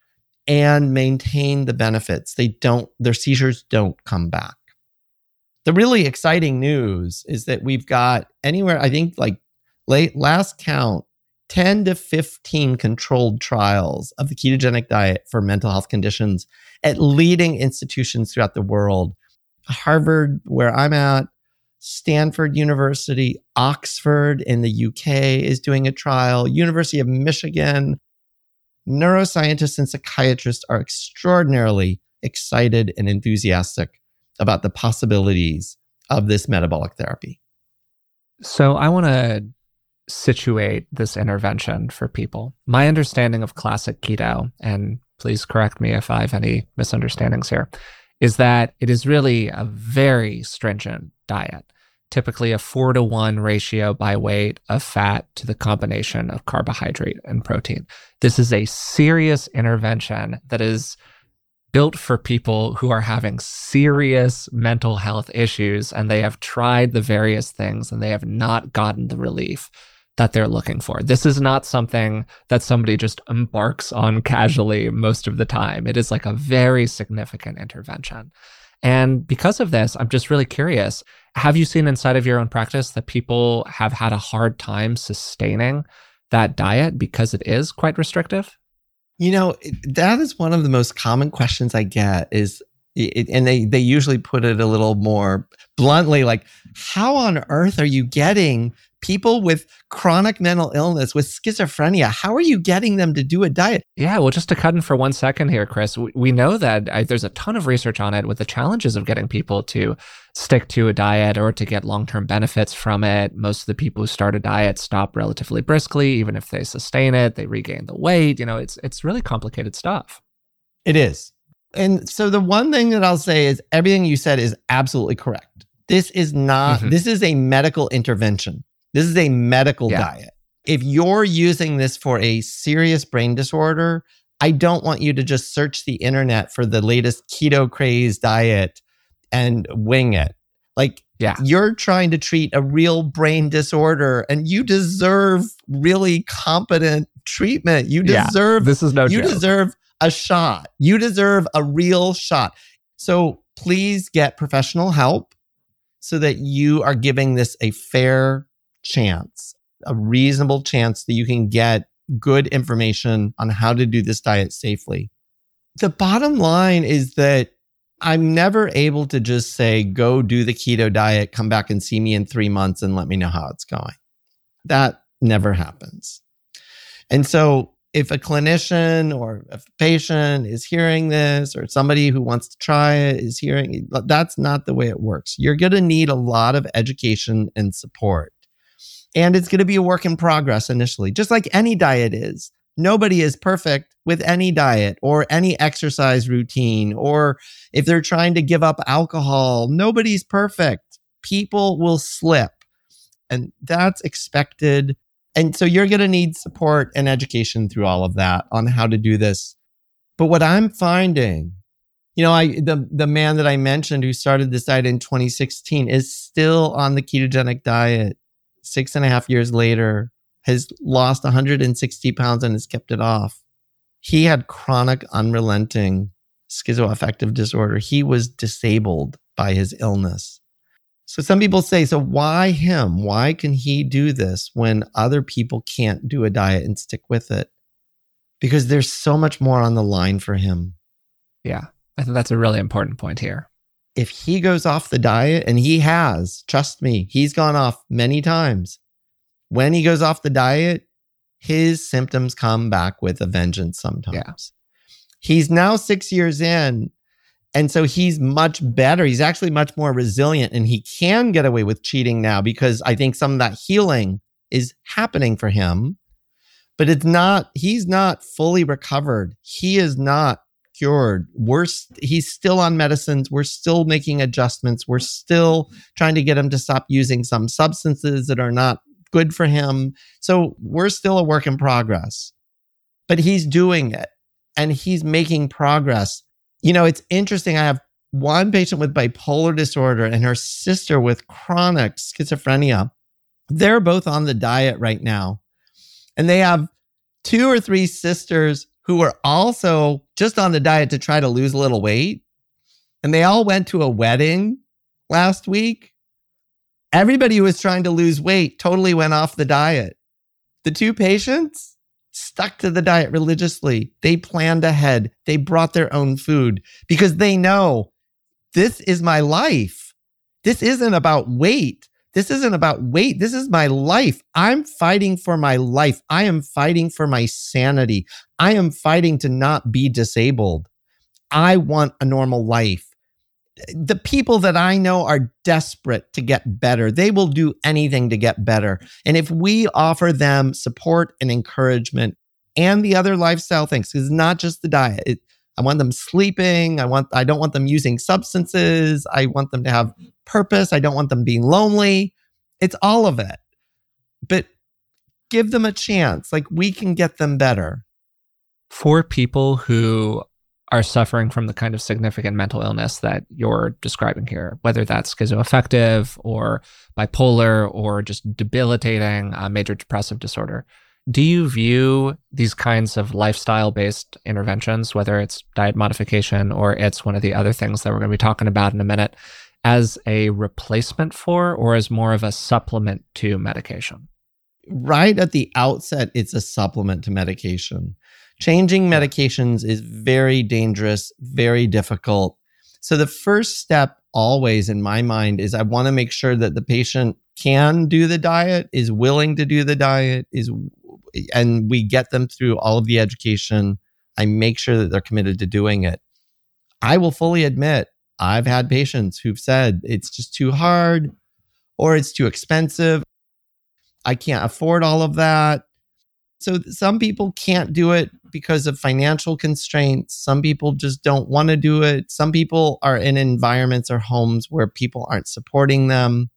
and maintain the benefits. Their seizures don't come back. The really exciting news is that we've got anywhere, I think last count, 10 to 15 controlled trials of the ketogenic diet for mental health conditions at leading institutions throughout the world. Harvard, where I'm at, Stanford University, Oxford in the UK is doing a trial, University of Michigan. Neuroscientists and psychiatrists are extraordinarily excited and enthusiastic about the possibilities of this metabolic therapy. So I want to situate this intervention for people. My understanding of classic keto, and please correct me if I have any misunderstandings here, is that it is really a very stringent diet, typically a 4-to-1 ratio by weight of fat to the combination of carbohydrate and protein. This is a serious intervention that is built for people who are having serious mental health issues, and they have tried the various things and they have not gotten the relief that they're looking for. This is not something that somebody just embarks on casually most of the time. It is like a very significant intervention. And because of this, I'm just really curious, have you seen inside of your own practice that people have had a hard time sustaining that diet because it is quite restrictive? That is one of the most common questions I get and they usually put it a little more bluntly, like, how on earth are you getting people with chronic mental illness, with schizophrenia? How are you getting them to do a diet? Yeah, well, just to cut in for 1 second here, Chris, we know that there's a ton of research on it with the challenges of getting people to stick to a diet or to get long-term benefits from it. Most of the people who start a diet stop relatively briskly. Even if they sustain it, they regain the weight. It's really complicated stuff. It is. And so the one thing that I'll say is everything you said is absolutely correct. This is not, this is a medical intervention. This is a medical diet. If you're using this for a serious brain disorder, I don't want you to just search the internet for the latest keto craze diet and wing it. You're trying to treat a real brain disorder and you deserve really competent treatment. You deserve, this is no joke. You deserve a shot. You deserve a real shot. So please get professional help so that you are giving this a fair chance, a reasonable chance that you can get good information on how to do this diet safely. The bottom line is that I'm never able to just say, go do the keto diet, come back and see me in 3 months and let me know how it's going. That never happens. And so if a clinician or a patient is hearing this, or somebody who wants to try it is hearing, that's not the way it works. You're going to need a lot of education and support. And it's going to be a work in progress initially, just like any diet is. Nobody is perfect with any diet or any exercise routine, or if they're trying to give up alcohol, nobody's perfect. People will slip, and that's expected. And so you're going to need support and education through all of that on how to do this. But what I'm finding, the man that I mentioned who started this diet in 2016 is still on the ketogenic diet 6.5 years later, has lost 160 pounds and has kept it off. He had chronic, unrelenting schizoaffective disorder. He was disabled by his illness. So some people say, so why him? Why can he do this when other people can't do a diet and stick with it? Because there's so much more on the line for him. Yeah, I think that's a really important point here. If he goes off the diet, and he has, trust me, he's gone off many times. When he goes off the diet, his symptoms come back with a vengeance sometimes. Yeah. He's now 6 years in, and so he's much better. He's actually much more resilient, and he can get away with cheating now because I think some of that healing is happening for him. But he's not fully recovered. He is not cured. He's still on medicines. We're still making adjustments. We're still trying to get him to stop using some substances that are not good for him. So we're still a work in progress. But he's doing it, and he's making progress. You know, it's interesting. I have one patient with bipolar disorder and her sister with chronic schizophrenia. They're both on the diet right now. And they have 2 or 3 sisters who are also just on the diet to try to lose a little weight. And they all went to a wedding last week. Everybody who was trying to lose weight totally went off the diet. The 2 patients stuck to the diet religiously. They planned ahead. They brought their own food because they know this is my life. This isn't about weight. This isn't about weight. This is my life. I'm fighting for my life. I am fighting for my sanity. I am fighting to not be disabled. I want a normal life. The people that I know are desperate to get better. They will do anything to get better. And if we offer them support and encouragement and the other lifestyle things, because it's not just the diet. I want them sleeping. I don't want them using substances. I want them to have purpose. I don't want them being lonely. It's all of it. But give them a chance. Like, we can get them better. For people who are suffering from the kind of significant mental illness that you're describing here, whether that's schizoaffective or bipolar or just debilitating major depressive disorder, do you view these kinds of lifestyle-based interventions, whether it's diet modification or it's one of the other things that we're going to be talking about in a minute, as a replacement for or as more of a supplement to medication? Right at the outset, it's a supplement to medication. Changing medications is very dangerous, very difficult. So the first step always in my mind is I want to make sure that the patient can do the diet, is willing to do the diet, and we get them through all of the education. I make sure that they're committed to doing it. I will fully admit, I've had patients who've said it's just too hard or it's too expensive. I can't afford all of that. So some people can't do it because of financial constraints. Some people just don't want to do it. Some people are in environments or homes where people aren't supporting them.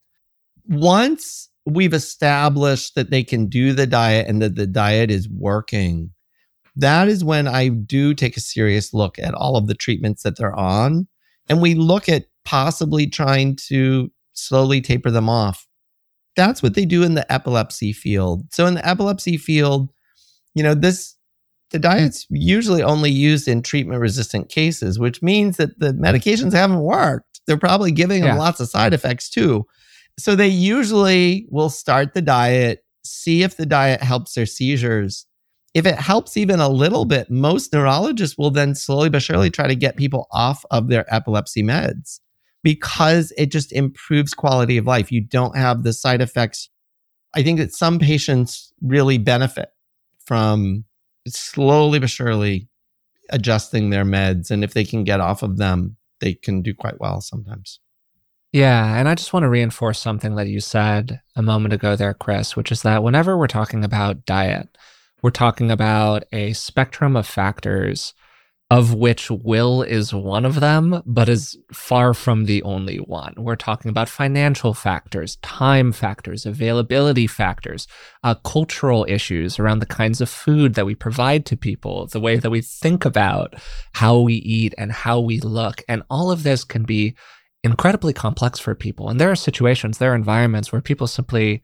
Once we've established that they can do the diet and that the diet is working, that is when I do take a serious look at all of the treatments that they're on. And we look at possibly trying to slowly taper them off. That's what they do in the epilepsy field. So in the epilepsy field, you know, the diet's usually only used in treatment-resistant cases, which means that the medications haven't worked. They're probably giving them lots of side effects too. So they usually will start the diet, see if the diet helps their seizures. If it helps even a little bit, most neurologists will then slowly but surely try to get people off of their epilepsy meds because it just improves quality of life. You don't have the side effects. I think that some patients really benefit from slowly but surely adjusting their meds. And if they can get off of them, they can do quite well sometimes. Yeah, and I just want to reinforce something that you said a moment ago there, Chris, which is that whenever we're talking about diet, we're talking about a spectrum of factors of which will is one of them, but is far from the only one. We're talking about financial factors, time factors, availability factors, cultural issues around the kinds of food that we provide to people, the way that we think about how we eat and how we look. And all of this can be incredibly complex for people. And there are situations, there are environments where people simply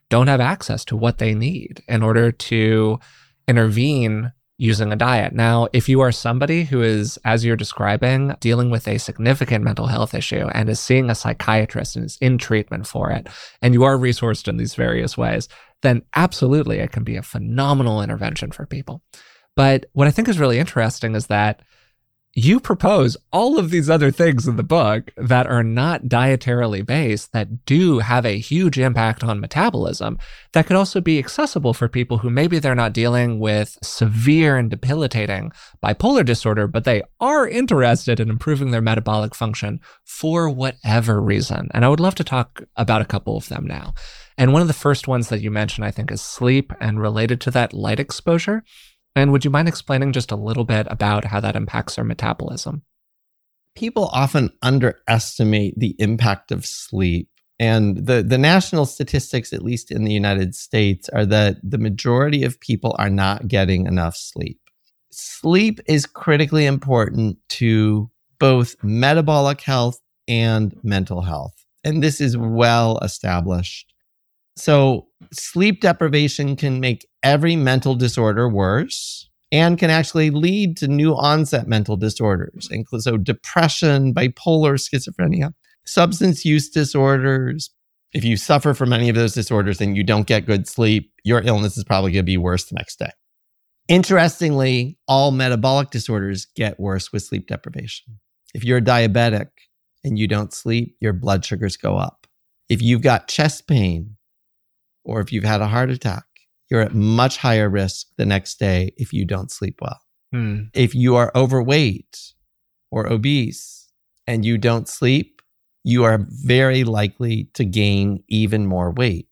don't have access to what they need in order to intervene using a diet. Now, if you are somebody who is, as you're describing, dealing with a significant mental health issue and is seeing a psychiatrist and is in treatment for it, and you are resourced in these various ways, then absolutely it can be a phenomenal intervention for people. But what I think is really interesting is that you propose all of these other things in the book that are not dietarily based, that do have a huge impact on metabolism, that could also be accessible for people who maybe they're not dealing with severe and debilitating bipolar disorder, but they are interested in improving their metabolic function for whatever reason. And I would love to talk about a couple of them now. And one of the first ones that you mentioned, I think, is sleep, and related to that, light exposure. And would you mind explaining just a little bit about how that impacts our metabolism? People often underestimate the impact of sleep. And the national statistics, at least in the United States, are that the majority of people are not getting enough sleep. Sleep is critically important to both metabolic health and mental health. And this is well established. So sleep deprivation can make every mental disorder worse and can actually lead to new onset mental disorders. So depression, bipolar, schizophrenia, substance use disorders. If you suffer from any of those disorders and you don't get good sleep, your illness is probably going to be worse the next day. Interestingly, all metabolic disorders get worse with sleep deprivation. If you're a diabetic and you don't sleep, your blood sugars go up. If you've got chest pain, or if you've had a heart attack, you're at much higher risk the next day if you don't sleep well. If you are overweight or obese and you don't sleep, you are very likely to gain even more weight.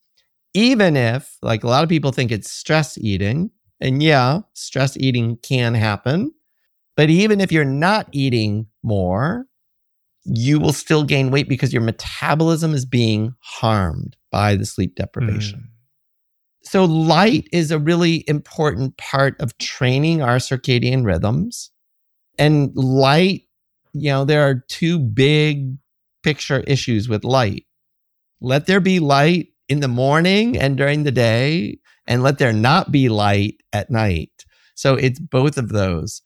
Even if, like a lot of people think it's stress eating, and yeah, stress eating can happen, but even if you're not eating more, you will still gain weight because your metabolism is being harmed by the sleep deprivation. So light is a really important part of training our circadian rhythms. And light, there are two big picture issues with light. Let there be light in the morning and during the day, and let there not be light at night. So it's both of those.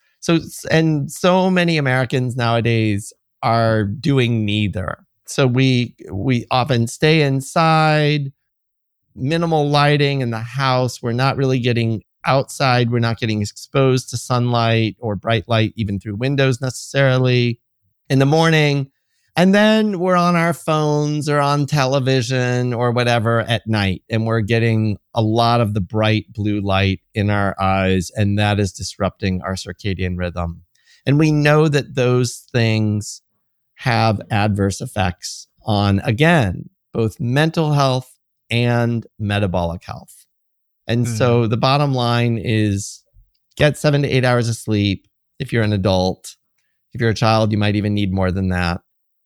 So many Americans nowadays are doing neither. So we often stay inside, minimal lighting in the house. We're not really getting outside. We're not getting exposed to sunlight or bright light, even through windows necessarily in the morning. And then we're on our phones or on television or whatever at night. And we're getting a lot of the bright blue light in our eyes. And that is disrupting our circadian rhythm. And we know that those things have adverse effects on, again, both mental health and metabolic health. And so the bottom line is get 7 to 8 hours of sleep if you're an adult. If you're a child, you might even need more than that.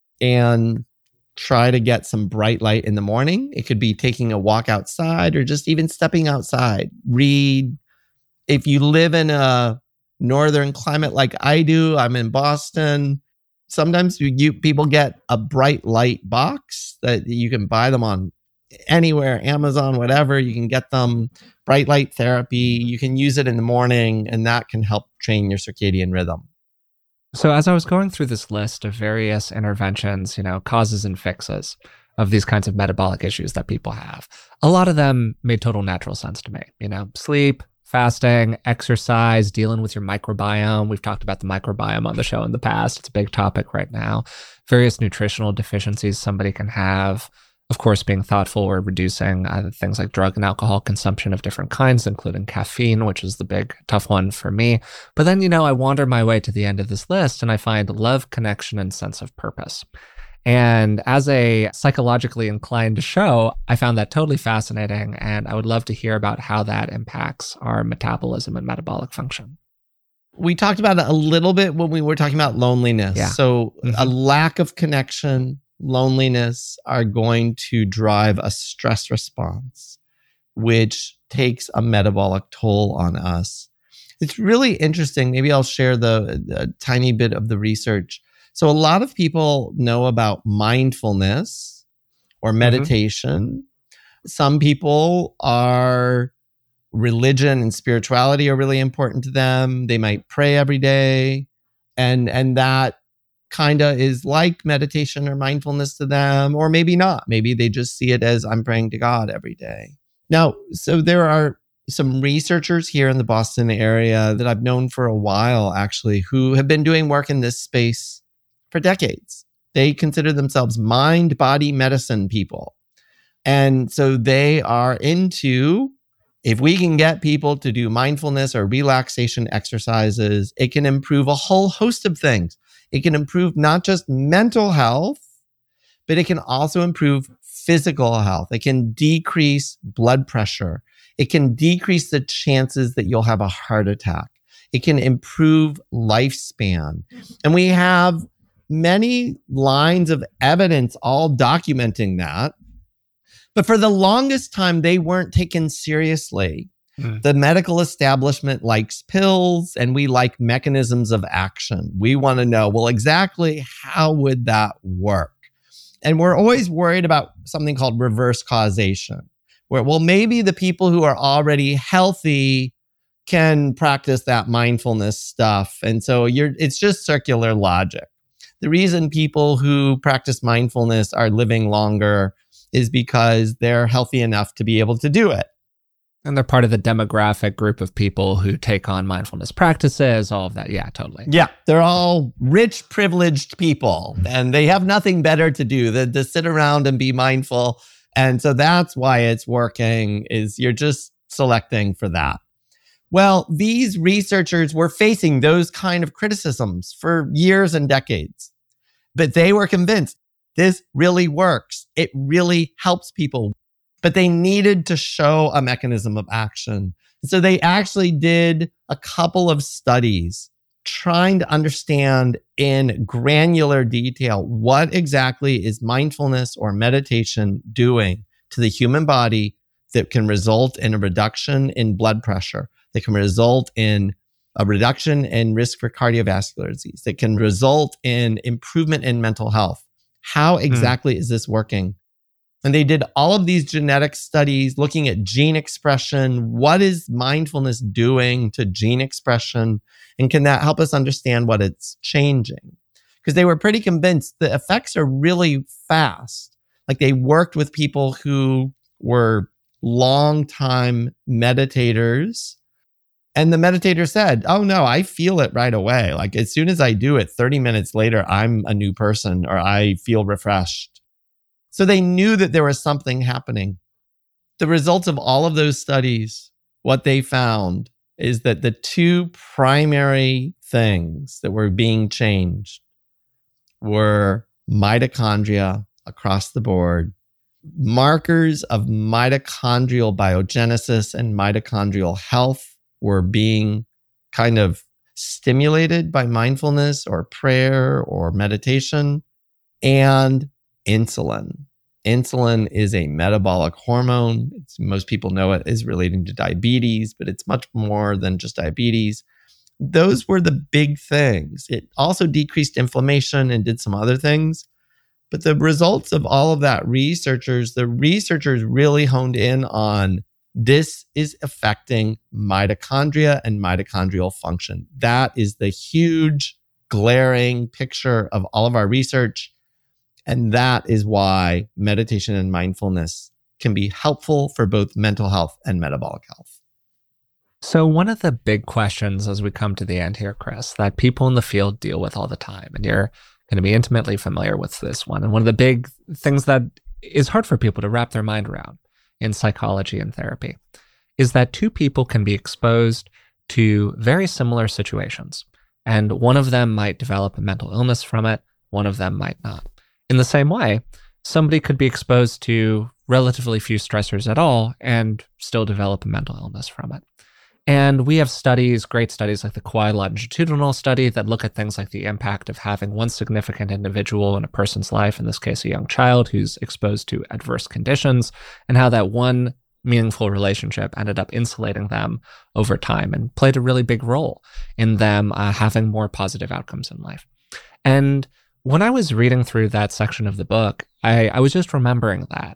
And try to get some bright light in the morning. It could be taking a walk outside or just even stepping outside. Read. If you live in a northern climate like I do, I'm in Boston. Sometimes people get a bright light box that you can buy them on anywhere, Amazon, whatever. You can get them, bright light therapy. You can use it in the morning, and that can help train your circadian rhythm. So as I was going through this list of various interventions, causes and fixes of these kinds of metabolic issues that people have, a lot of them made total natural sense to me. Sleep, fasting, exercise, dealing with your microbiome. We've talked about the microbiome on the show in the past. It's a big topic right now. Various nutritional deficiencies somebody can have. Of course, being thoughtful or reducing things like drug and alcohol consumption of different kinds, including caffeine, which is the big tough one for me. But then, I wander my way to the end of this list and I find love, connection, and sense of purpose. And as a psychologically inclined show, I found that totally fascinating. And I would love to hear about how that impacts our metabolism and metabolic function. We talked about it a little bit when we were talking about loneliness. Yeah. So a lack of connection, loneliness are going to drive a stress response, which takes a metabolic toll on us. It's really interesting. Maybe I'll share the tiny bit of the research. So a lot of people know about mindfulness or meditation, Some people are religion and spirituality are really important to them. They might pray every day. And that kind of is like meditation or mindfulness to them, or maybe not. Maybe they just see it as I'm praying to God every day. Now, so there are some researchers here in the Boston area that I've known for a while, actually, who have been doing work in this space for decades. They consider themselves mind-body medicine people. And so they are into, if we can get people to do mindfulness or relaxation exercises, it can improve a whole host of things. It can improve not just mental health, but it can also improve physical health. It can decrease blood pressure. It can decrease the chances that you'll have a heart attack. It can improve lifespan. And we have many lines of evidence all documenting that. But for the longest time, they weren't taken seriously. The medical establishment likes pills, and we like mechanisms of action. We want to know, well, exactly how would that work? And we're always worried about something called reverse causation, where, well, maybe the people who are already healthy can practice that mindfulness stuff. And so it's just circular logic. The reason people who practice mindfulness are living longer is because they're healthy enough to be able to do it. And they're part of the demographic group of people who take on mindfulness practices, all of that. Yeah, totally. Yeah, they're all rich, privileged people, and they have nothing better to do than to sit around and be mindful. And so that's why it's working, is you're just selecting for that. Well, these researchers were facing those kind of criticisms for years and decades, but they were convinced this really works. It really helps people. But they needed to show a mechanism of action. So they actually did a couple of studies trying to understand in granular detail what exactly is mindfulness or meditation doing to the human body that can result in a reduction in blood pressure, that can result in a reduction in risk for cardiovascular disease, that can result in improvement in mental health. How exactly is this working? And they did all of these genetic studies looking at gene expression. What is mindfulness doing to gene expression? And can that help us understand what it's changing? Because they were pretty convinced the effects are really fast. Like, they worked with people who were long-time meditators. And the meditator said, oh no, I feel it right away. Like, as soon as I do it, 30 minutes later, I'm a new person, or I feel refreshed. So they knew that there was something happening. The results of all of those studies, what they found is that the two primary things that were being changed were mitochondria across the board. Markers of mitochondrial biogenesis and mitochondrial health were being kind of stimulated by mindfulness or prayer or meditation. And insulin. Insulin is a metabolic hormone. Most people know it is relating to diabetes, but it's much more than just diabetes. Those were the big things. It also decreased inflammation and did some other things. But the results of all of that the researchers really honed in on this is affecting mitochondria and mitochondrial function. That is the huge, glaring picture of all of our research. And that is why meditation and mindfulness can be helpful for both mental health and metabolic health. So one of the big questions as we come to the end here, Chris, that people in the field deal with all the time, and you're going to be intimately familiar with this one. And one of the big things that is hard for people to wrap their mind around in psychology and therapy is that two people can be exposed to very similar situations. And one of them might develop a mental illness from it. One of them might not. In the same way, somebody could be exposed to relatively few stressors at all and still develop a mental illness from it. And we have studies, great studies like the Kauai longitudinal study that look at things like the impact of having one significant individual in a person's life, in this case, a young child who's exposed to adverse conditions, and how that one meaningful relationship ended up insulating them over time and played a really big role in them having more positive outcomes in life. And when I was reading through that section of the book, I was just remembering that.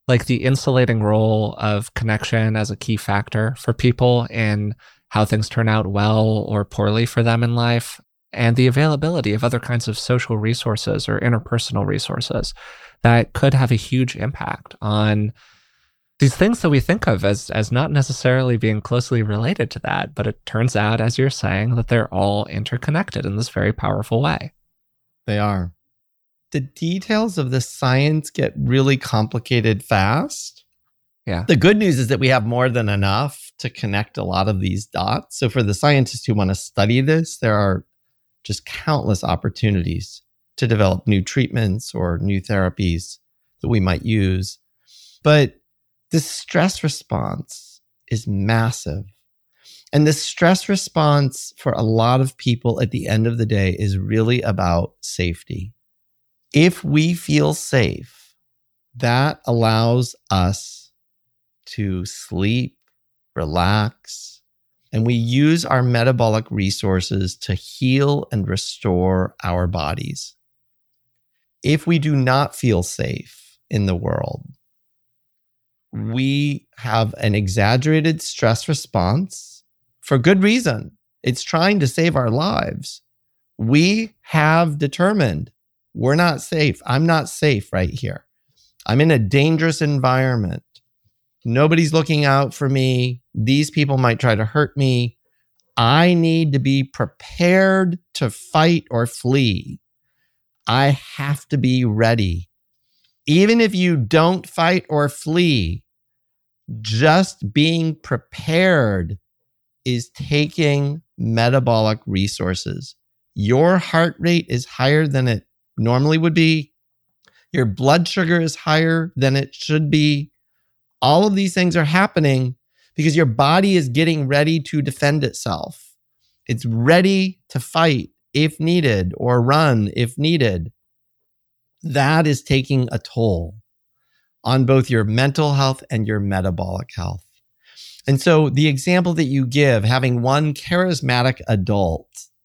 like the insulating role of connection as a key factor for people in how things turn out well or poorly for them in life, and the availability of other kinds of social resources or interpersonal resources that could have a huge impact on these things that we think of as not necessarily being closely related to that. But it turns out, as you're saying, that they're all interconnected in this very powerful way. They are. The details of the science get really complicated fast. Yeah. The good news is that we have more than enough to connect a lot of these dots. So for the scientists who want to study this, there are just countless opportunities to develop new treatments or new therapies that we might use. But the stress response is massive. And the stress response for a lot of people at the end of the day is really about safety. If we feel safe, that allows us to sleep, relax, and we use our metabolic resources to heal and restore our bodies. If we do not feel safe in the world, we have an exaggerated stress response for good reason. It's trying to save our lives. We have determined we're not safe. I'm not safe right here. I'm in a dangerous environment. Nobody's looking out for me. These people might try to hurt me. I need to be prepared to fight or flee. I have to be ready. Even if you don't fight or flee, just being prepared is taking metabolic resources. Your heart rate is higher than it normally would be. Your blood sugar is higher than it should be. All of these things are happening because your body is getting ready to defend itself. It's ready to fight if needed or run if needed. That is taking a toll on both your mental health and your metabolic health. And so the example that you give, having one charismatic adult,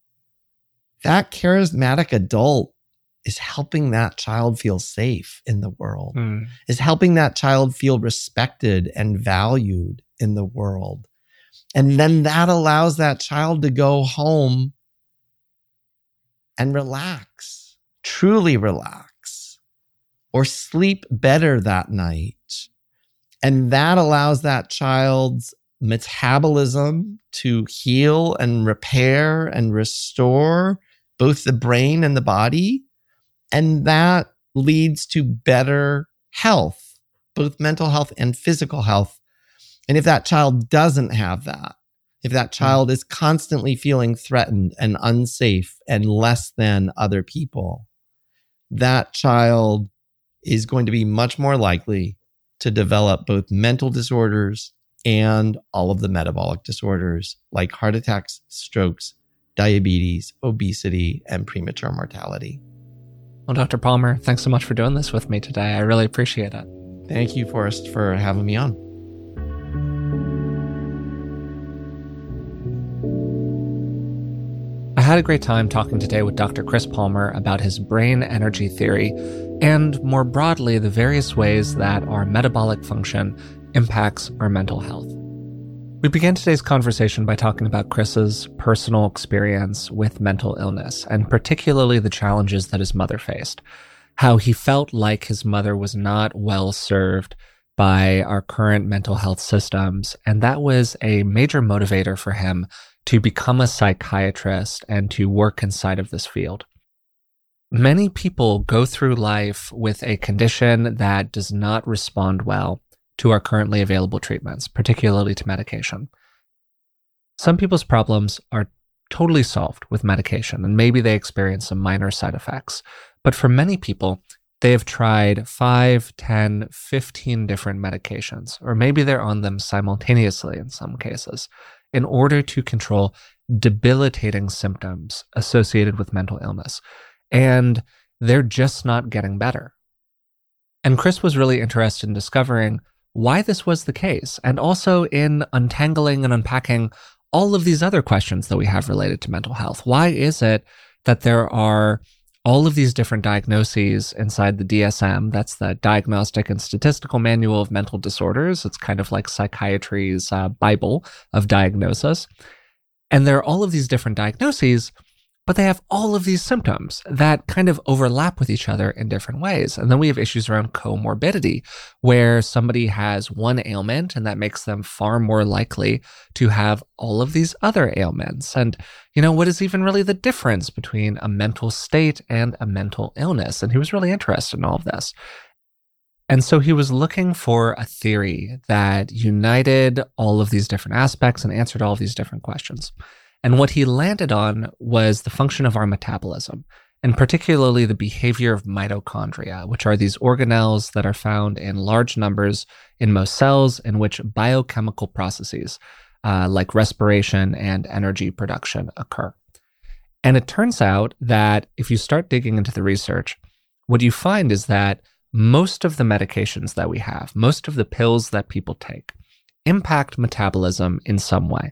that charismatic adult is helping that child feel safe in the world, is helping that child feel respected and valued in the world. And then that allows that child to go home and relax, truly relax, or sleep better that night. And that allows that child's metabolism to heal and repair and restore both the brain and the body. And that leads to better health, both mental health and physical health. And if that child doesn't have that, if that child is constantly feeling threatened and unsafe and less than other people, that child is going to be much more likely to develop both mental disorders and all of the metabolic disorders like heart attacks, strokes, diabetes, obesity, and premature mortality. Well, Dr. Palmer, thanks so much for doing this with me today. I really appreciate it. Thank you, Forrest, for having me on. I had a great time talking today with Dr. Chris Palmer about his brain energy theory and, more broadly, the various ways that our metabolic function impacts our mental health. We began today's conversation by talking about Chris's personal experience with mental illness, and particularly the challenges that his mother faced, how he felt like his mother was not well served by our current mental health systems, and that was a major motivator for him to become a psychiatrist and to work inside of this field. Many people go through life with a condition that does not respond well to our currently available treatments, particularly to medication. Some people's problems are totally solved with medication, and maybe they experience some minor side effects. But for many people, they have tried 5, 10, 15 different medications, or maybe they're on them simultaneously in some cases, in order to control debilitating symptoms associated with mental illness. And they're just not getting better. And Chris was really interested in discovering why this was the case, and also in untangling and unpacking all of these other questions that we have related to mental health. Why is it that there are all of these different diagnoses inside the DSM. That's the Diagnostic and Statistical Manual of Mental Disorders. It's kind of like psychiatry's Bible of diagnosis. And there are all of these different diagnoses, but they have all of these symptoms that kind of overlap with each other in different ways. And then we have issues around comorbidity, where somebody has one ailment and that makes them far more likely to have all of these other ailments. And, what is even really the difference between a mental state and a mental illness? And he was really interested in all of this. And so he was looking for a theory that united all of these different aspects and answered all of these different questions. And what he landed on was the function of our metabolism, and particularly the behavior of mitochondria, which are these organelles that are found in large numbers in most cells, in which biochemical processes like respiration and energy production occur. And it turns out that if you start digging into the research, what you find is that most of the medications that we have, most of the pills that people take, impact metabolism in some way.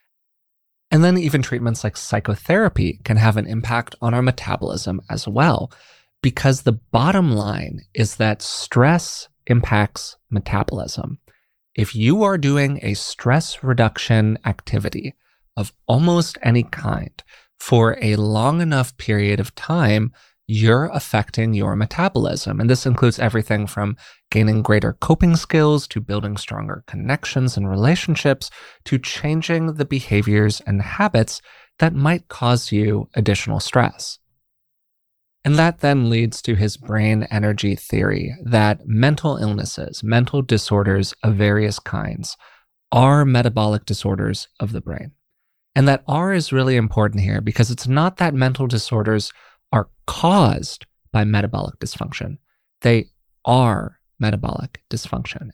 And then even treatments like psychotherapy can have an impact on our metabolism as well, because the bottom line is that stress impacts metabolism. If you are doing a stress reduction activity of almost any kind for a long enough period of time, you're affecting your metabolism. And this includes everything from gaining greater coping skills to building stronger connections and relationships to changing the behaviors and habits that might cause you additional stress. And that then leads to his brain energy theory that mental illnesses, mental disorders of various kinds, are metabolic disorders of the brain. And that R is really important here because it's not that mental disorders are caused by metabolic dysfunction. They are metabolic dysfunction.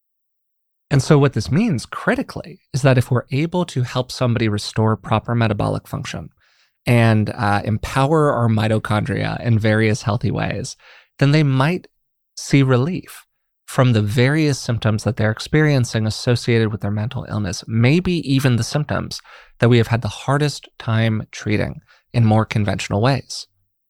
And so what this means critically is that if we're able to help somebody restore proper metabolic function and empower our mitochondria in various healthy ways, then they might see relief from the various symptoms that they're experiencing associated with their mental illness, maybe even the symptoms that we have had the hardest time treating in more conventional ways.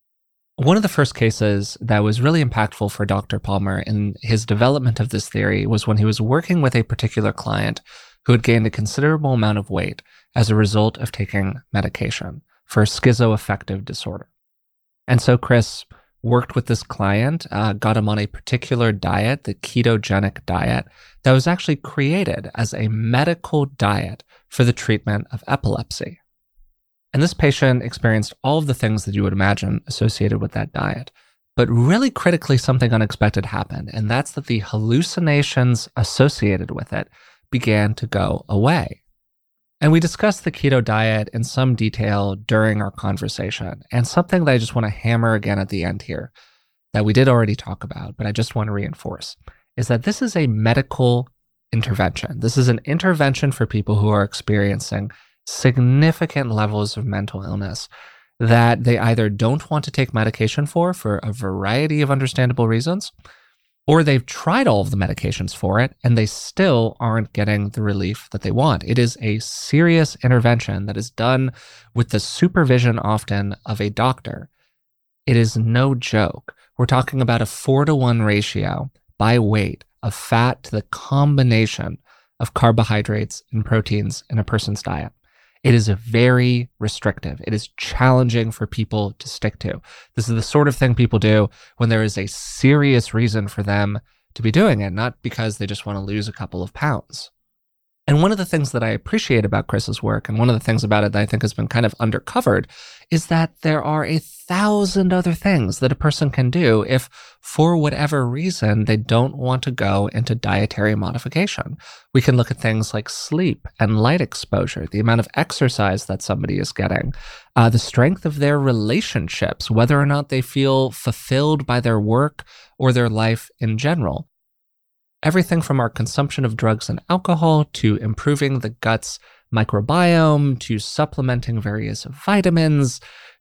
One of the first cases that was really impactful for Dr. Palmer in his development of this theory was when he was working with a particular client who had gained a considerable amount of weight as a result of taking medication for schizoaffective disorder. And so Chris worked with this client, got him on a particular diet, the ketogenic diet, that was actually created as a medical diet for the treatment of epilepsy. And this patient experienced all of the things that you would imagine associated with that diet. But really critically, something unexpected happened, and that's that the hallucinations associated with it began to go away. And we discussed the keto diet in some detail during our conversation, and something that I just want to hammer again at the end here, that we did already talk about, but I just want to reinforce, is that this is a medical intervention. This is an intervention for people who are experiencing significant levels of mental illness that they either don't want to take medication for a variety of understandable reasons, or they've tried all of the medications for it and they still aren't getting the relief that they want. It is a serious intervention that is done with the supervision often of a doctor. It is no joke. We're talking about a 4-to-1 ratio by weight of fat to the combination of carbohydrates and proteins in a person's diet. It is very restrictive. It is challenging for people to stick to. This is the sort of thing people do when there is a serious reason for them to be doing it, not because they just want to lose a couple of pounds. And one of the things that I appreciate about Chris's work, and one of the things about it that I think has been kind of undercovered, is that there are 1,000 other things that a person can do if, for whatever reason, they don't want to go into dietary modification. We can look at things like sleep and light exposure, the amount of exercise that somebody is getting, the strength of their relationships, whether or not they feel fulfilled by their work or their life in general. Everything from our consumption of drugs and alcohol to improving the gut's microbiome to supplementing various vitamins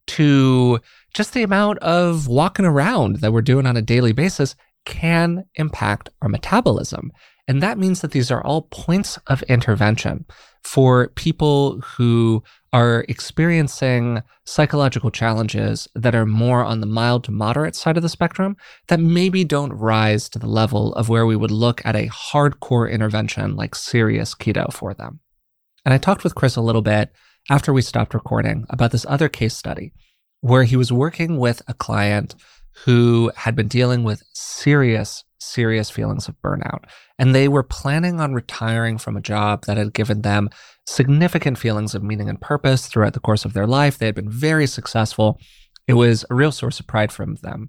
to just the amount of walking around that we're doing on a daily basis can impact our metabolism. And that means that these are all points of intervention for people who are experiencing psychological challenges that are more on the mild to moderate side of the spectrum that maybe don't rise to the level of where we would look at a hardcore intervention like serious keto for them. And I talked with Chris a little bit after we stopped recording about this other case study where he was working with a client who had been dealing with serious feelings of burnout. And they were planning on retiring from a job that had given them significant feelings of meaning and purpose throughout the course of their life. They had been very successful. It was a real source of pride for them.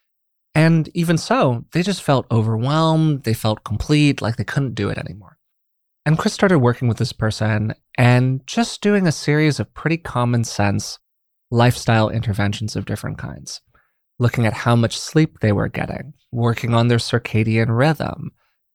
And even so, they just felt overwhelmed. They felt complete, like they couldn't do it anymore. And Chris started working with this person and just doing a series of pretty common sense lifestyle interventions of different kinds. Looking at how much sleep they were getting, working on their circadian rhythm,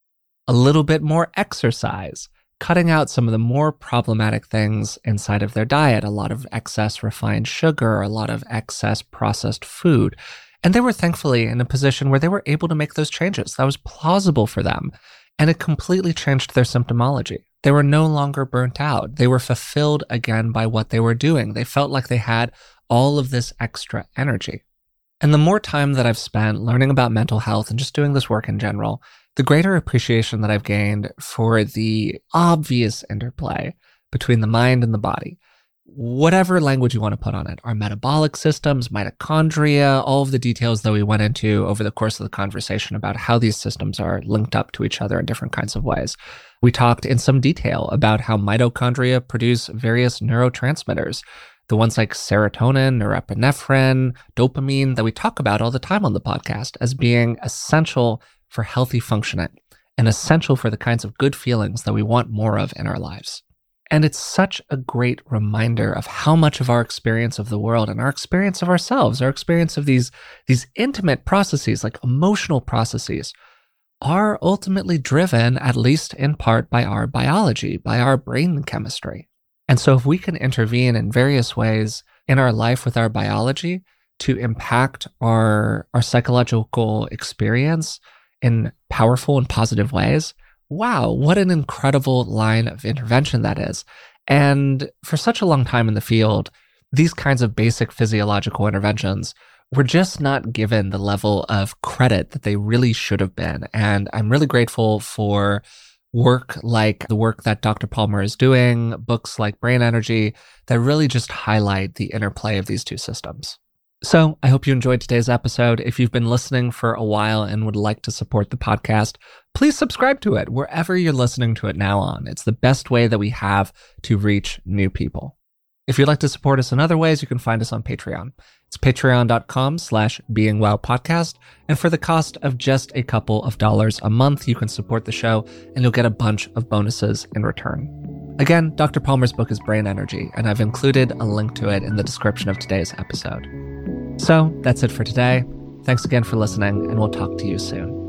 a little bit more exercise, cutting out some of the more problematic things inside of their diet, a lot of excess refined sugar, a lot of excess processed food. And they were thankfully in a position where they were able to make those changes. That was plausible for them. And it completely changed their symptomology. They were no longer burnt out. They were fulfilled again by what they were doing. They felt like they had all of this extra energy. And the more time that I've spent learning about mental health and just doing this work in general, the greater appreciation that I've gained for the obvious interplay between the mind and the body. Whatever language you want to put on it, our metabolic systems, mitochondria, all of the details that we went into over the course of the conversation about how these systems are linked up to each other in different kinds of ways. We talked in some detail about how mitochondria produce various neurotransmitters, the ones like serotonin, norepinephrine, dopamine that we talk about all the time on the podcast as being essential for healthy functioning and essential for the kinds of good feelings that we want more of in our lives. And it's such a great reminder of how much of our experience of the world and our experience of ourselves, our experience of these intimate processes, like emotional processes, are ultimately driven, at least in part, by our biology, by our brain chemistry. And so if we can intervene in various ways in our life with our biology to impact our psychological experience in powerful and positive ways, wow, what an incredible line of intervention that is. And for such a long time in the field, these kinds of basic physiological interventions were just not given the level of credit that they really should have been. And I'm really grateful for work like the work that Dr. Palmer is doing, books like Brain Energy, that really just highlight the interplay of these two systems. So I hope you enjoyed today's episode. If you've been listening for a while and would like to support the podcast, please subscribe to it wherever you're listening to it now on. It's the best way that we have to reach new people. If you'd like to support us in other ways, you can find us on Patreon. It's patreon.com/beingwellpodcast. And for the cost of just a couple of dollars a month, you can support the show and you'll get a bunch of bonuses in return. Again, Dr. Palmer's book is Brain Energy, and I've included a link to it in the description of today's episode. So that's it for today. Thanks again for listening, and we'll talk to you soon.